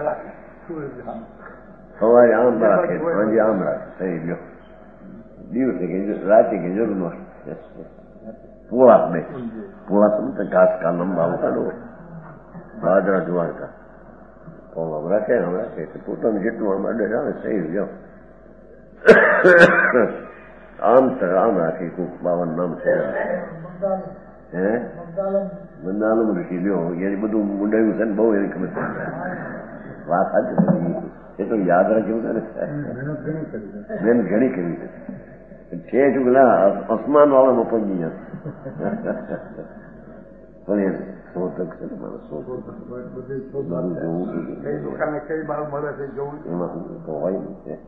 સવારે આમ રાખે, સાંજે આમ રાખે. થઈ ગયો દિવસે કે રાતે કે જરૂર ન પૂળા બે. પૂળા તો ઘાસ કા લંબા કાઢો, બાજરા જુવાડતા આમ રાખે, આમ રાખે. પોતાનું જેટલું આમ અડે આવે થઈ ગયો. આમ આમ રાખે. કોક 52 નામ છે. હે બંધાલમ ઋષિ લ્યો. એની બધું મુંડાયું છે ને બહુ એની ખબર વાત સાચી બધી. એ તો યાદ રાખ્યું છે ને. બેન ઘણી કરી છે ચૂકલા અસમાન વાળામાં પગી જશે. પણ એ શોધક છે ને મારો શોધક એમાં હોય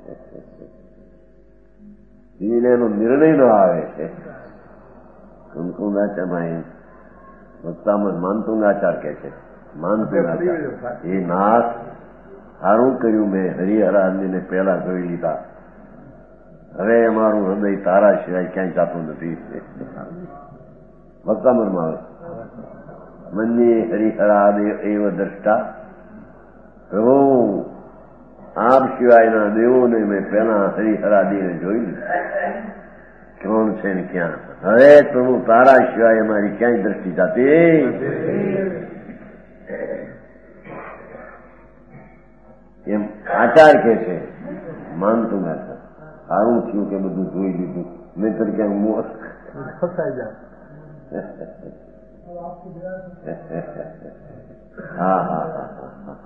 ને એનો નિર્ણય ન આવે છે. કંકુંગાચામાં વક્તામાં માનતુંગાચાર કે છે. માનતુંગાચાર એ નાથ સારું કર્યું મેં હરિહરાને પહેલા જોઈ લીધા. હવે અમારું હૃદય તારા સિવાય ક્યાંય જાતું નથી. વક્તામરમાં આવે મન્ય હરિહરાદેવ એવ દ્રષ્ટા. પ્રભુ આપ સિવાયના દેવોને મેં પહેલા હરિહરાદેવને જોઈ લીધા. કોણ છે ને ક્યાં? હવે પ્રભુ તારા સિવાય અમારી ક્યાંય દ્રષ્ટિ જાતી. એમ આચાર કે છે. માનતું આચાર સારું થયું કે બધું જોઈ લીધું, નહીતર ક્યાંક મોર ફસાઈ જાય. હા હા હા હા.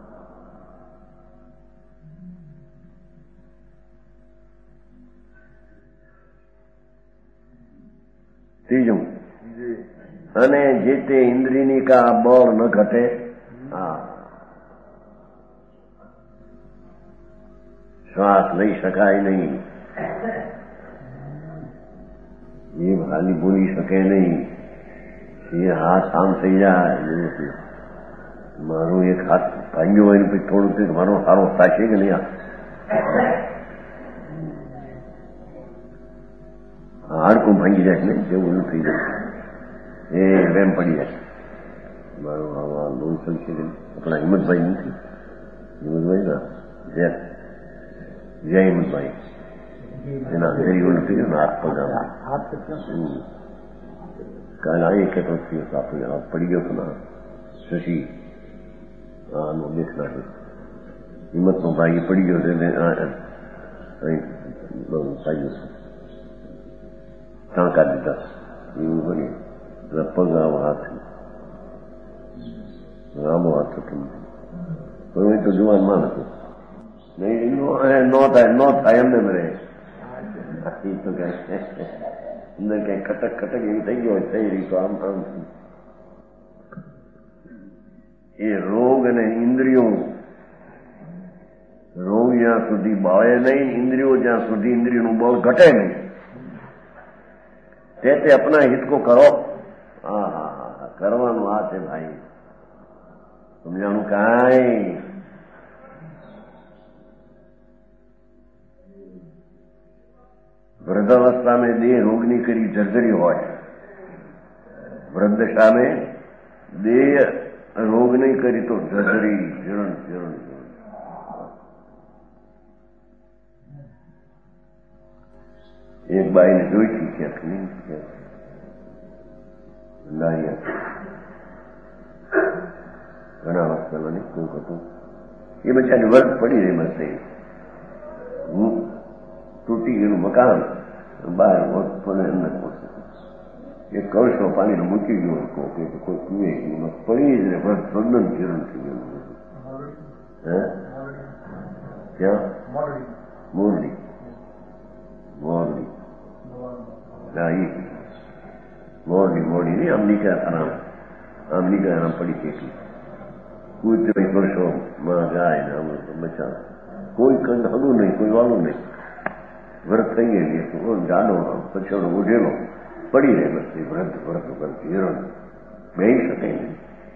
ત્રીજું, અને જે તે ઇન્દ્રિયની કા બળ ન ઘટે. હા, શ્વાસ લઈ શકાય નહીં, એ હાલી બોલી શકે નહીં, એ હાથ આમ થઈ જાય. મારું એક હાથ ભાંગ્યો હોય ને પછી થોડું મારો સારો થશે કે નહીં? હાડકું ભાંગી જાય ને જેવું થઈ જાય, એ રેમ પડી જાય. મારું આવા લોહી સંશે આપણા હિંમતભાઈ નથી, હિંમતભાઈ ના જય હિંમતભાઈ, એના ગરીબો નથી ને હાથ પગાર કાલે આવી કહેતો આપણે પડી ગયો હતો ના શશી આનું દેખ નાખ્યું, હિંમતનો ભાઈ પડી ગયો છે ટાંકા દીધા એવું બની પગ આવો હાથ આમો હાથ હતો. તો જુવાન માં હતું નહીં, ન થાય એમને મરે. તો અંદર ક્યાંય ખટક ખટક એવી થઈ ગયો હોય થઈ રહી તો આમ આમ એ રોગ અને ઇન્દ્રિયો રોગ જ્યાં સુધી બળે નહીં, ઇન્દ્રિયો જ્યાં સુધી ઇન્દ્રિયોનું બળ ઘટે નહીં તે અપના હિત કો કરો. હા હા હા કરવાનું આ છે ભાઈ, સમજાણું કાંઈ. વૃદ્ધાવસ્થા में દેહ રોગની કરી જર્જરી હોય, વૃદ્ધશા में દેહ રોગ નહીં કરી તો જર્જરી જીર્ણ જીર્ણ. એક બાઈને જોઈતી ક્યાંક નહીં ઘણા વર્ષમાં નહીં કોક હતું એ બચારી વર્ગ પડી રહી બસ તૂટી ગયેલું મકાન બહાર અંદર એક કળશો પાણીનો મૂકી ગયો કોઈ પીવે એમાં પડી જ વર્ગ પ્રજ્ઞન કિરણ થઈ ગયું. ક્યાં મોરલી મોરલી મોરલી મોરલી નહીં આમ નીકળ્યા આમ નીકળ્યા આમ પડી કેટલી કૂદ વર્ષોમાં જાય ને આમ બચા કોઈ કંદ હગું નહીં, કોઈ વાળું નહીં. વ્રત થઈ ગયેલી જાડો પછાડો ઉઠેલો પડી રહે બસ વ્રત વ્રત વ્રત હિરણ બેહી શકે નહીં.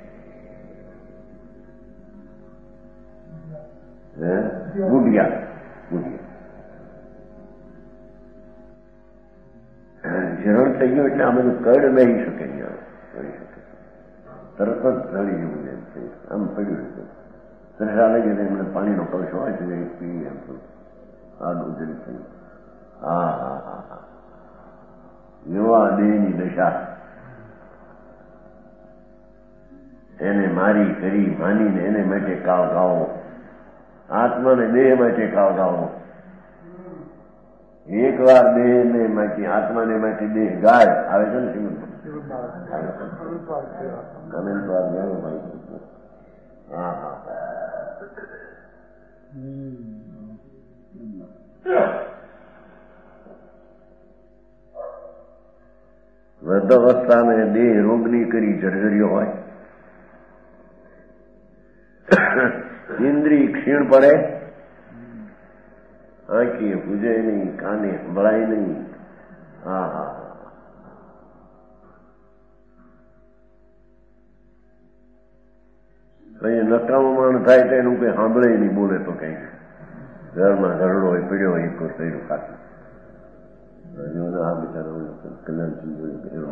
ગુડિયા હિરણ થઈ ગયું એટલે અમે કડ બેહી શકે નહીં, તરત જ ઢળી જવું એમ આમ પડ્યું છે. સરસાલે જઈને એમને પાણીનો કળશો હોય છે પી એમ આડું જરી થયું. હા હા હા હા એવા દેહની દશા એને મારી કરી માનીને એને માટે કાવ ગાવો, આત્માને દેહ માટે કાવ ગાવો. એક વાર દેહ ને માંથી આત્માને માંથી દેહ ગાય આવે છે ને શ્રીમંત કમેન્ટવાર ગયો ભાઈ. હા હા વૃદ્ધાવસ્થાને દેહ રોગની કરી જર્જર્યો હોય, ઇન્દ્રિય ક્ષીણ પડે, આંખી પૂજે નહીં, કાને સંભળાય નહીં. હા હા કઈ નકામું માણ થાય તો એનું કઈ સાંભળે નહીં, બોલે તો કઈ ઘરમાં ઘરડો હોય પીડ્યો હોય એક થયું ખાતું આ બિચારા કલ્યાણ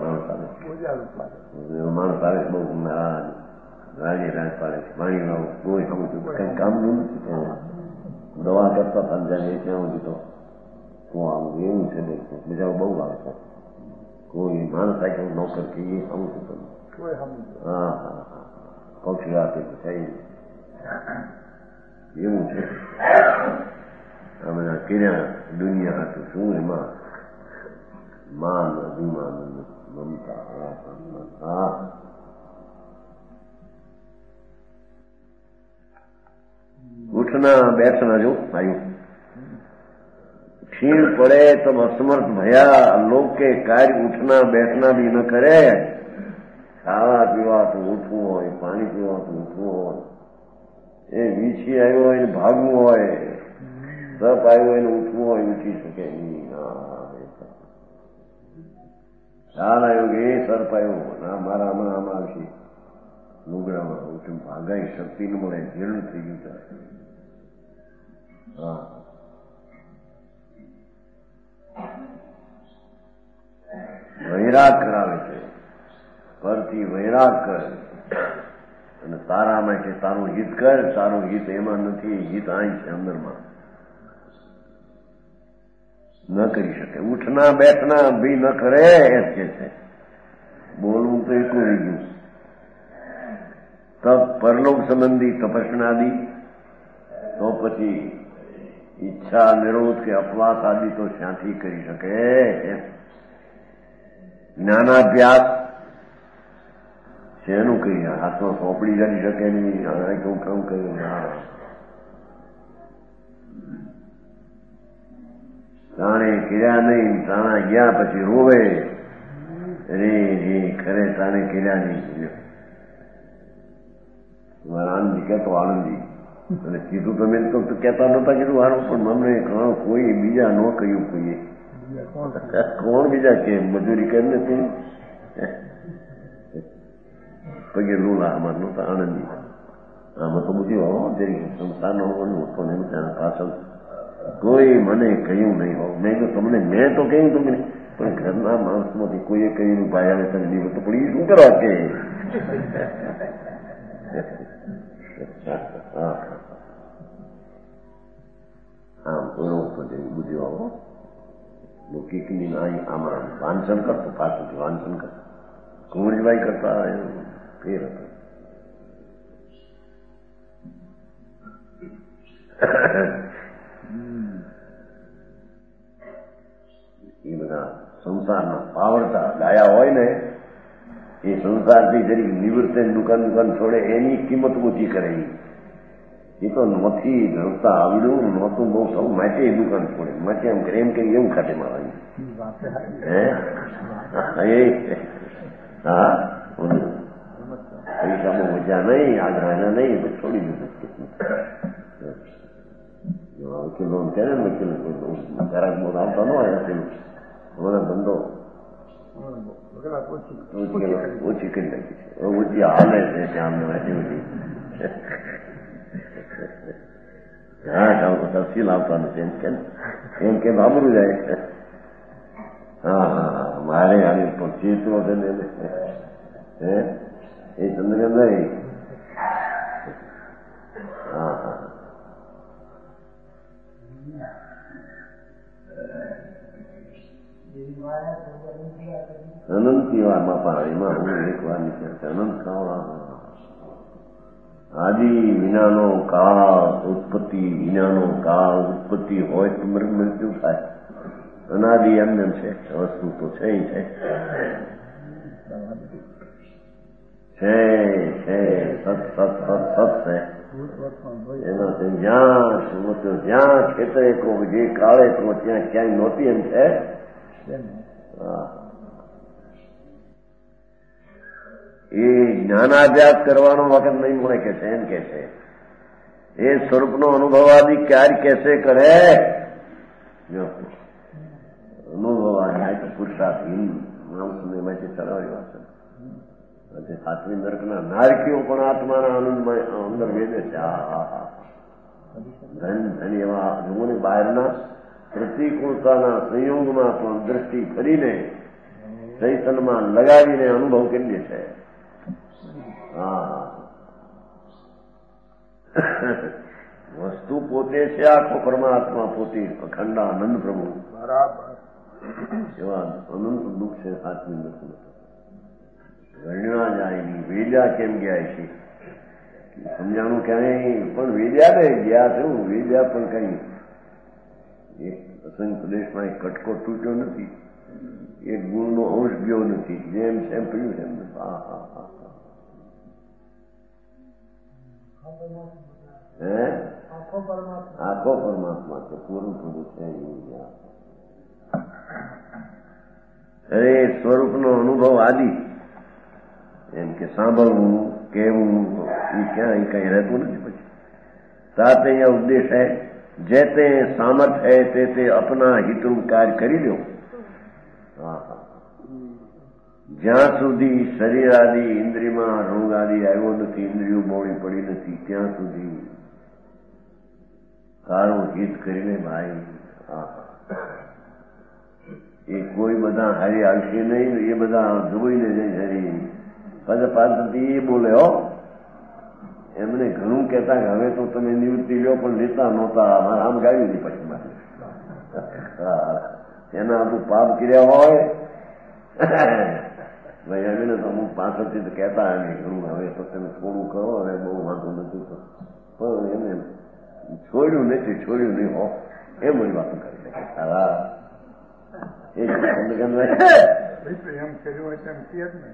માણસ આવે બહુ રાજે રાજ પાડે છે, પાણી લાવો કોઈ સમજતું કઈ કામનું નથી. દવા કરતા સમજાય ત્યાં સુધી તો હું આવું એવું છે બિચારો બહુ આવે છે. કોઈ માણસ આખી નોકર કે એ સમજતું તમે. હા હા હા પક્ષી આપે તો થઈ એવું છે. આ બધા કિર્યા દુનિયા હતું શું એમાં માન અભિમાન મમતા. હા ઉઠના બેઠના જો આવ્યું ક્ષીણ પડે તો અસમર્થ ભયા લોક કે કાર્ય ઉઠના બેઠના બી ન કરે. ખાવા પીવાતું ઉઠવું હોય, પાણી પીવાતું ઉઠવું હોય, એ વીછી આવ્યો હોય ને ભાગવું હોય, સપ આવ્યો હોય ને ઉઠવું હોય ઉઠી શકે નહીં. ખ્યાલ આવ્યો કે એ સર્પ આવ્યો ના મારા હમણાં આમાં આવશે લુગડામાં ઉઠી ભાગાઈ શક્તિ ન મળે, જીર્ણ થઈ ગયું. હા વૈરાગ કરાવે છે, પરથી વૈરાગ કર અને તારા માટે તારું હિત કર. તારું હિત એમાં નથી, હિત અહીં છે અંદરમાં, ન કરી શકે. ઉઠના બેઠના બી ન કરે એમ કે છે. બોલવું તો એટલું રહી ગયું. તપ પરલોક સંબંધી તપસ્નાદિ, તો પછી ઈચ્છા નિરોધ કે અપવાસ આદિ તો શ્યાંથી કરી શકે. જ્ઞાનાભ્યાસ શેનું કહીએ, હાથમાં સોંપડી કરી શકે નહીં, હું કામ કર્યું. તાણે કર્યા નહીં, તાણા ગયા પછી રોવે, રે રે ખરે તાણે કર્યા નહીં. મારા આનંદી કહેતો આનંદી અને કીધું તમે તો કહેતા નતા કીધું હારું, પણ અમને કોઈ બીજા ન કહ્યું, કોઈએ કોણ બીજા કે મજૂરી કેમ નથી પગે લોલા આમાં નહોતા આનંદી. આમાં તો બધું જરી સંસ્થાનો હતો ને ત્યાં પાછળ કોઈ મને કહ્યું નહીં હોવ. મેં તો તમને મેં તો કહ્યું તમને, પણ ઘરના માણસમાંથી કોઈએ કહ્યું ભાઈ આવે તમે નહીં તો પણ એ શું કરવા કે આમ બુદ્ધિ આવો લૌકિકની આમાં વાંચન કરતો, પાછું વાંચન કરતો કુંવરજીભાઈ કરતા ફેર હતો. એ બધા સંસારના પાવડતા ડાયા હોય ને એ સંસારથી જરીક નિવૃત્ત દુકાન છોડે એની કિંમત ઓછી કરે. એ તો નથી ગણતા આવડ્યું નહોતું બહુ સૌ માટે દુકાન છોડે, માટે એમ કરે એમ કરી એવું ખાતે મારવાની. હા પૈસા બહુ મજા નહીં, આગ્રહ નહીં, છોડી દીધું. વકીલો કહે ને વકીલ ઘરાક બહુ આવતા ન હોય અમારો ધંધો ઓછી કરી નાખી છે, ઓછી હાલે છે ત્યાં અમને વાંચી બધી. હા તફસીલ આવતા નથી એમ કે બાબરું જાય. હા હા મારે આવી પણ ચેતવો છે ને એ ચંદ્ર નહીં. હા હા અનંતી વારમાં પાણીમાં હું એક વાર નીકળશે અનંત કાળ આદિ વિનાનો કાળ, ઉત્પત્તિ વિનાનો કાળ. ઉત્પત્તિ હોય તો મૃત્યુ થાય, અનાદિ એમને છે વસ્તુ તો છે છે સત છે એનાથી જ્યાં ક્ષેત્રે કહો જે કાળે કહો ત્યાં ક્યાંય નહોતી એમ છે. એ જ્ઞાનાભ્યાસ કરવાનો વખત નહીં મળે કે છે એમ કે છે. એ સ્વરૂપનો અનુભવ આદિ ક્યારે કેસે કરે અનુભવ આદિ પુરુષાર્થહીન માણસને એમાંથી ચલાવી વાત સાતમી નરકના નારકીઓ પણ આત્માના આનંદમાં અંદર વેદે છે. ધન એવા જોને બહારના પ્રતિકૂળતાના સંયોગમાં પણ દ્રષ્ટિ કરીને ચૈતનમાં લગાવીને અનુભવ કરીએ છે. વસ્તુ પોતે છે આખો પરમાત્મા પોતે અખંડ આનંદ પ્રભુ બરાબર એવા અનંત દુઃખ છે સાતમી નરકમાં. વર્ણ્યા જાય નહીં, વેદ્યા કેમ ગયા છે સમજાણું ક્યાંય, પણ વેદ્યા ને ગયા છે વેદ્યા પણ કઈ એક અસંગ પ્રદેશમાં એક કટકો તૂટ્યો નથી, એક ગુણનો અંશ ગયો નથી, જેમ સેમ પડ્યું છે એમને. આખો પરમાત્મા છે, પૂરું પૂરું છે. અરે સ્વરૂપનો અનુભવ આદિ એમ કે સાંભળવું કહેવું એ ક્યાં એ કઈ રહેતું નથી. પછી સાત અહીંયા ઉદ્દેશ है જે તે સામર્થ है તે अपना હિતરૂપ કાર્ય કરી લો. જ્યાં સુધી શરીર આદિ ઇન્દ્રિયમાં રોગ આદિ આવ્યો નથી, ઇન્દ્રિયો બોળી પડી નથી, ત્યાં સુધી સારું હિત કરીને ભાઈ એ કોઈ બધા હારી આવશે નહીં. એ બધા જોઈને જઈ હરી પાછળથી એ બોલે હો એમને ઘણું કહેતા કે હવે તો તમે નિવૃત્તિ લ્યો પણ લેતા નહોતા, મારે આમ ગાવી હતી પછી એના આટલું પાપ કર્યા હોય ભાઈ હવે ને તો અમુક પાછળથી તો કહેતા નહીં ઘણું હવે તો તમે થોડું કરો, હવે બહુ વાંધો નથી પણ એને છોડ્યું નહીં હો એમ જ વાતો કરી નાખે. સારા એ એમ કર્યું હોય તેમ કહે જ ને.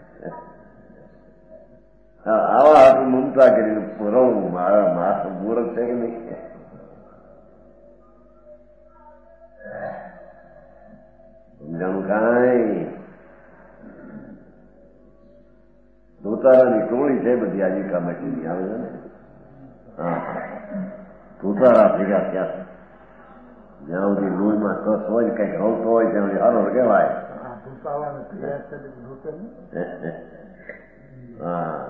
આવા આટલું મમતા કરીને રહું મારા માથું મૂર્ખ છે કે નહીં. સમજાણું કાંઈ ધોતારાની ટોળી છે બધી આજીકા બેઠેલી આવે છે ને. હા, ધોતારા ભેગા થયા છે. જ્યાં સુધી લોહીમાં કસ હોય કઈક હવતો હોય ત્યાં સુધી હારો કહેવાય. હા,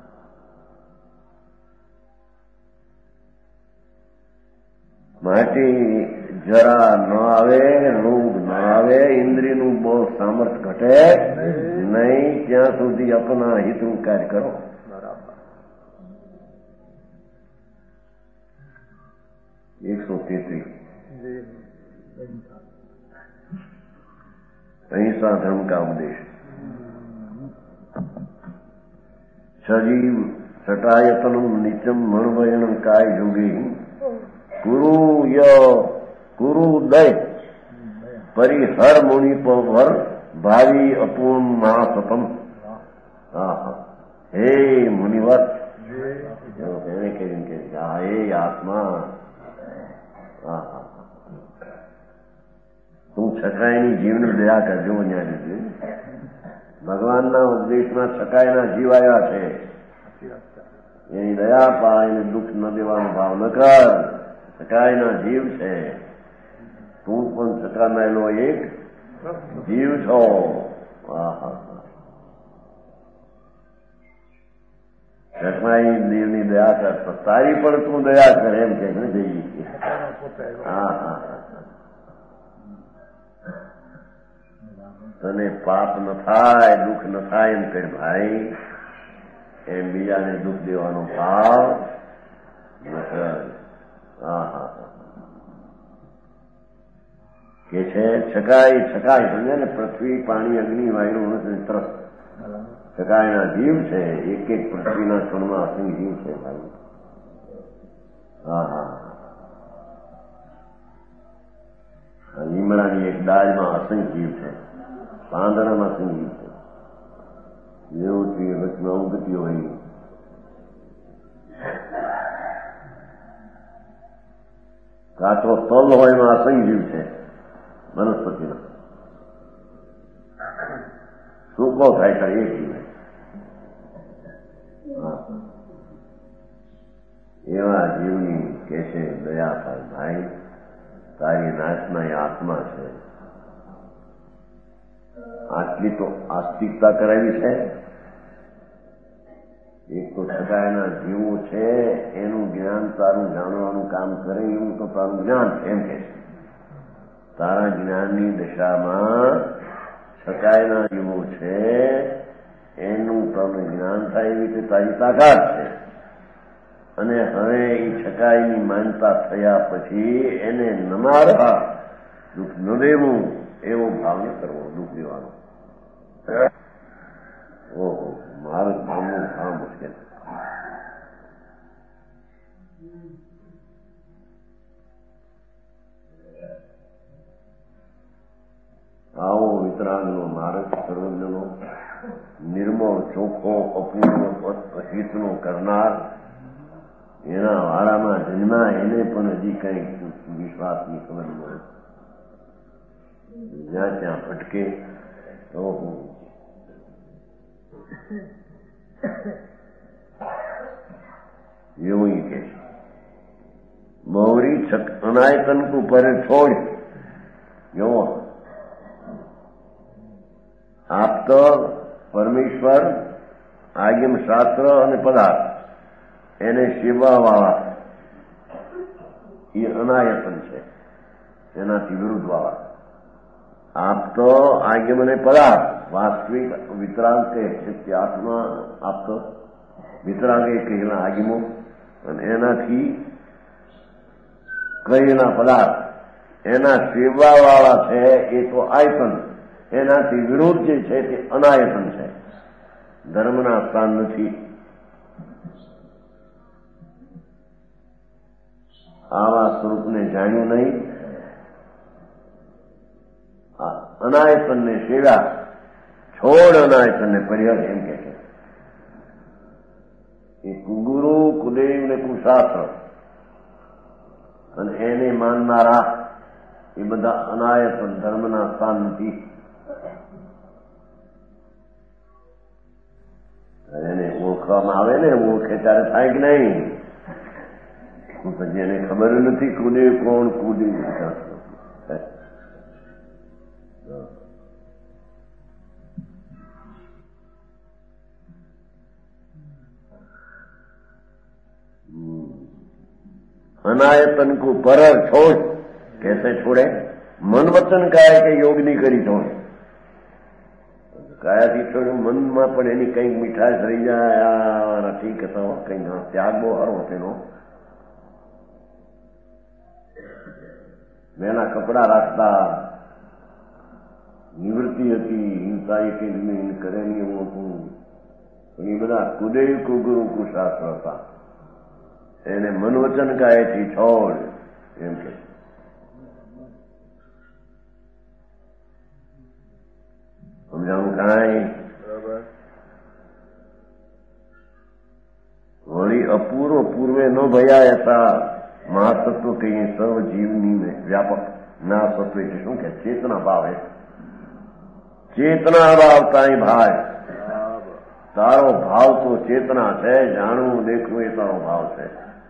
માટે જરા ન આવે, રોગ ન આવે, ઇન્દ્રિયનું બહુ સામર્થ્ય ઘટે નહીં ત્યાં સુધી આપણા હિતનું કાર્ય કરો. બરાબર. 133 અહિંસા ધર્મ કા ઉપદેશ. સજીવ સટાયતનમ નિત્યમ મણવયણમ કાય યોગી કુરુ દય પરિહર મુનિ પર ભાવિ અપૂર્ણ મહાસતમ. હે મુનિવર, એને કરીને કે હે આત્મા, તું છકાયની જીવને દયા કરજો. અહીંયા લીધે ભગવાનના ઉપદેશમાં છકાયના જીવ આવ્યા છે, એની દયા પાડીને દુઃખ ન દેવાનો ભાવ ન કર. છકાયના જીવ છે, તું પણ છકાનાયેલો એક જીવ છો. છકાઈ દેવની દયા કર, તારી પણ તું દયા કર એમ કે જઈ. હા, તને પાપ ન થાય, દુઃખ ન થાય એમ કર ભાઈ. એમ બીજાને દુઃખ દેવાનો ભાવ ન કર. કે છે છકાય સમજે ને, પૃથ્વી પાણી અગ્નિ વાયુ ત્રસ છકાયના જીવ છે. એક એક પૃથ્વીના ક્ષણમાં અસંગ જીવ છે ભાઈ. લીમડાની એક ડાળમાં અસંગ જીવ છે, પાંદડામાં અસંગ જીવ છે. જેવું વચમાં ઉગતી હોય કાચો તલ હોય એમાં અસંગ જીવ છે વનસ્પતિનો. સૂકો થાય ત્યારે એક જીવ. એવા જીવની કે છે દયા પર ભાઈ, તારી નાશના એ આત્મા છે. આટલી તો આસ્તિકતા કરાવી છે. એક તો છકાયના જીવો છે, એનું જ્ઞાન તારું જાણવાનું કામ કરે એવું તો તારું જ્ઞાન છે એમ કે છે. તારા જ્ઞાનની દશામાં છકાયના જીવો છે, એનું તને જ્ઞાન થાય એવી રીતે તારી તાકાત છે. અને હવે એ છકાયની માનતા થયા પછી એને ન મારવા, દુઃખ ન દેવું એવો ભાવ ન કરવો, દુઃખ દેવાનો. ઓહો, મારું ભાવનું ઘણા મુશ્કેલ. આવો વિતરાગનો માર્ગ સર્વજ્ઞનો નિર્મળ ચોખ્ખો અપૂર્વ હિતનો કરનાર, એના વાળામાં જન્મા એને પણ હજી કઈ વિશ્વાસની ખબર મળે. જ્યાં ત્યાં ભટકે તો એવું કે મૌરી અનાયતન કો પર છોડ. જો આપ તો પરમેશ્વર, આગમ શાસ્ત્ર અને પદાર્થ એને સેવાવાળા એ અનાયતન છે, એનાથી વિરુદ્ધ વાળા. આપ તો આગમ અને પદાર્થ વાસ્તવિક વિતરાગ કે આત્મા, આપ તો વિતરાગે કહેલા આગમો અને એનાથી કહેલા પદાર્થ એના સેવાવાળા છે એ તો આયતન. એનાથી વિરોધ જે છે તે અનાયતન છે, ધર્મના સ્થાન નથી. આવા સ્વરૂપને જાણ્યું નહીં. અનાયતનને સેવા છોડ, અનાયતનને પરિહર એમ કે છે. એ કુગુરુ, કુદેવ ને કુશાસ્ત્ર અને એને માનનારા એ બધા અનાયતન ધર્મના શાંતિ એને ઓળખવામાં આવે ને ઓળખે ત્યારે થાય કે નહીં પછી એને ખબર નથી કુદે કોણ કુદે अनायतन को परर छोड़ कैसे छोड़े मन वचन काया के योग नहीं करी छोड़े कायाથી છોડ્યું મનમાં પણ એની કંઈક મીઠાશ રહી જાય ઠીક હતો કંઈ ત્યાગ બહુ સારો તેનો મેના કપડા રાખતા નિવૃત્તિ હતી હિંસા એકેડમી કરેલી હું હતું પણ એ બધા કુદેવ કુગુરુ કુશાસ્ત્ર હતા એને મનવચન કાયથી છોડ એમ કે સમજાવું કાંઈ વળી અપૂર્વ પૂર્વે ન ભયા હતા મહાસત્વ કહીએ સર્વ જીવની में व्यापक महासत्व એટલે શું કે ચેતના ભાવ है ચેતના ભાવ તાઈ ભાઈ તારો ભાવ તો ચેતના છે જાણવું દેખવું એ તારો ભાવ છે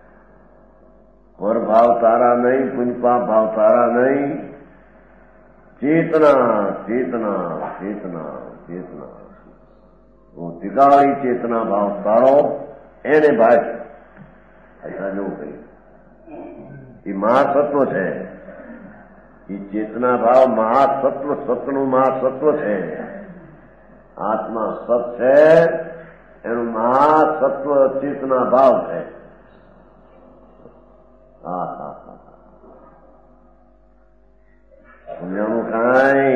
પર ભાવ તારા નહીં પુંજપાપ ભાવ તારા નહીં चेतना चेतना चेतना चेतना वो तिगाड़ी चेतना भाव तारो एने भाई ऐसा जो कही ये महासत्व है ये चेतना भाव महासत्व सत्नु महासत्व है आत्मा सत है एनु महासत्व चेतना भाव है हा हा हा સમજાવું કાંઈ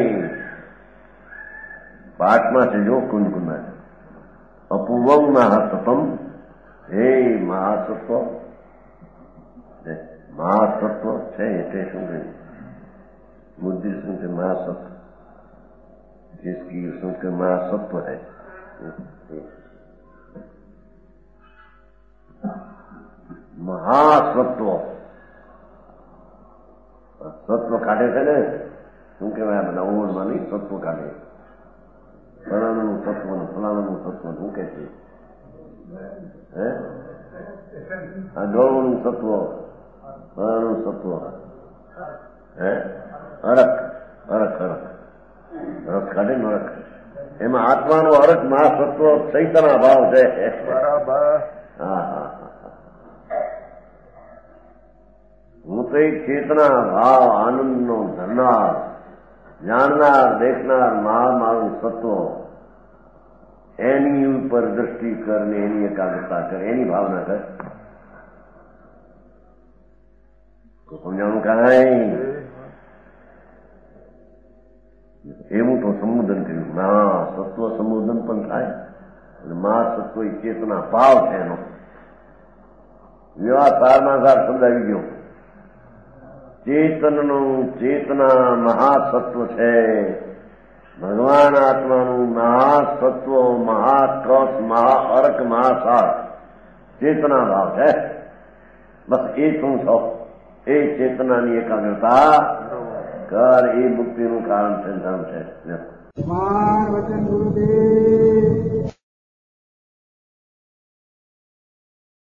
પાઠમાં છે જો કુંજકુંજ અપૂર્વમ મહાસત્વમ હે મહાસત્વ મહાસત્વ છે એટલે શું કહ્યું બુદ્ધિ શું કે મહાસત્વ जिसकी શું કે મહાસત્વ है મહાસત્વ સત્વ કાઢે છે ને શું કહેવાય બધા ઓવરમાં નહીં સત્વ કાઢે ફલાણાનું સત્વ ફલાણાનું સત્વ શું કે છે હે આ ગૌણનું સત્વ ફલાણાનું સત્વ હે અરક અરક અરક રસ કાઢે ને અરક એમાં આત્માનો અરક મહાસત્વ ચૈતન્ય ભાવ છે બરાબર હા હા હું તો એક ચેતના ભાવ આનંદનો ધરનાર જાણનાર દેખનાર મારું સત્વ એની ઉપર દ્રષ્ટિ કર ને એની એકાગ્રતા કર એની ભાવના કર તો સમજાણું કાંઈ એવું તો સંબોધન કર્યું ના સત્વ સંબોધન પણ થાય અને મહાસત્વ એ ચેતના ભાવ છે એનો એવા સારમાં સાર શબ્દ આવી ગયો ચેતનનું ચેતના મહાસત્વ છે ભગવાન આત્માનું મહાસત્વ મહાકસ મહાઅર્ક મહાસાર ચેતના ભાવ છે બસ એ શું છો એ ચેતનાની એકાગ્રતા કર એ મુક્તિનું કારણ છે ધર્મ છે વચન ગુરુદેવ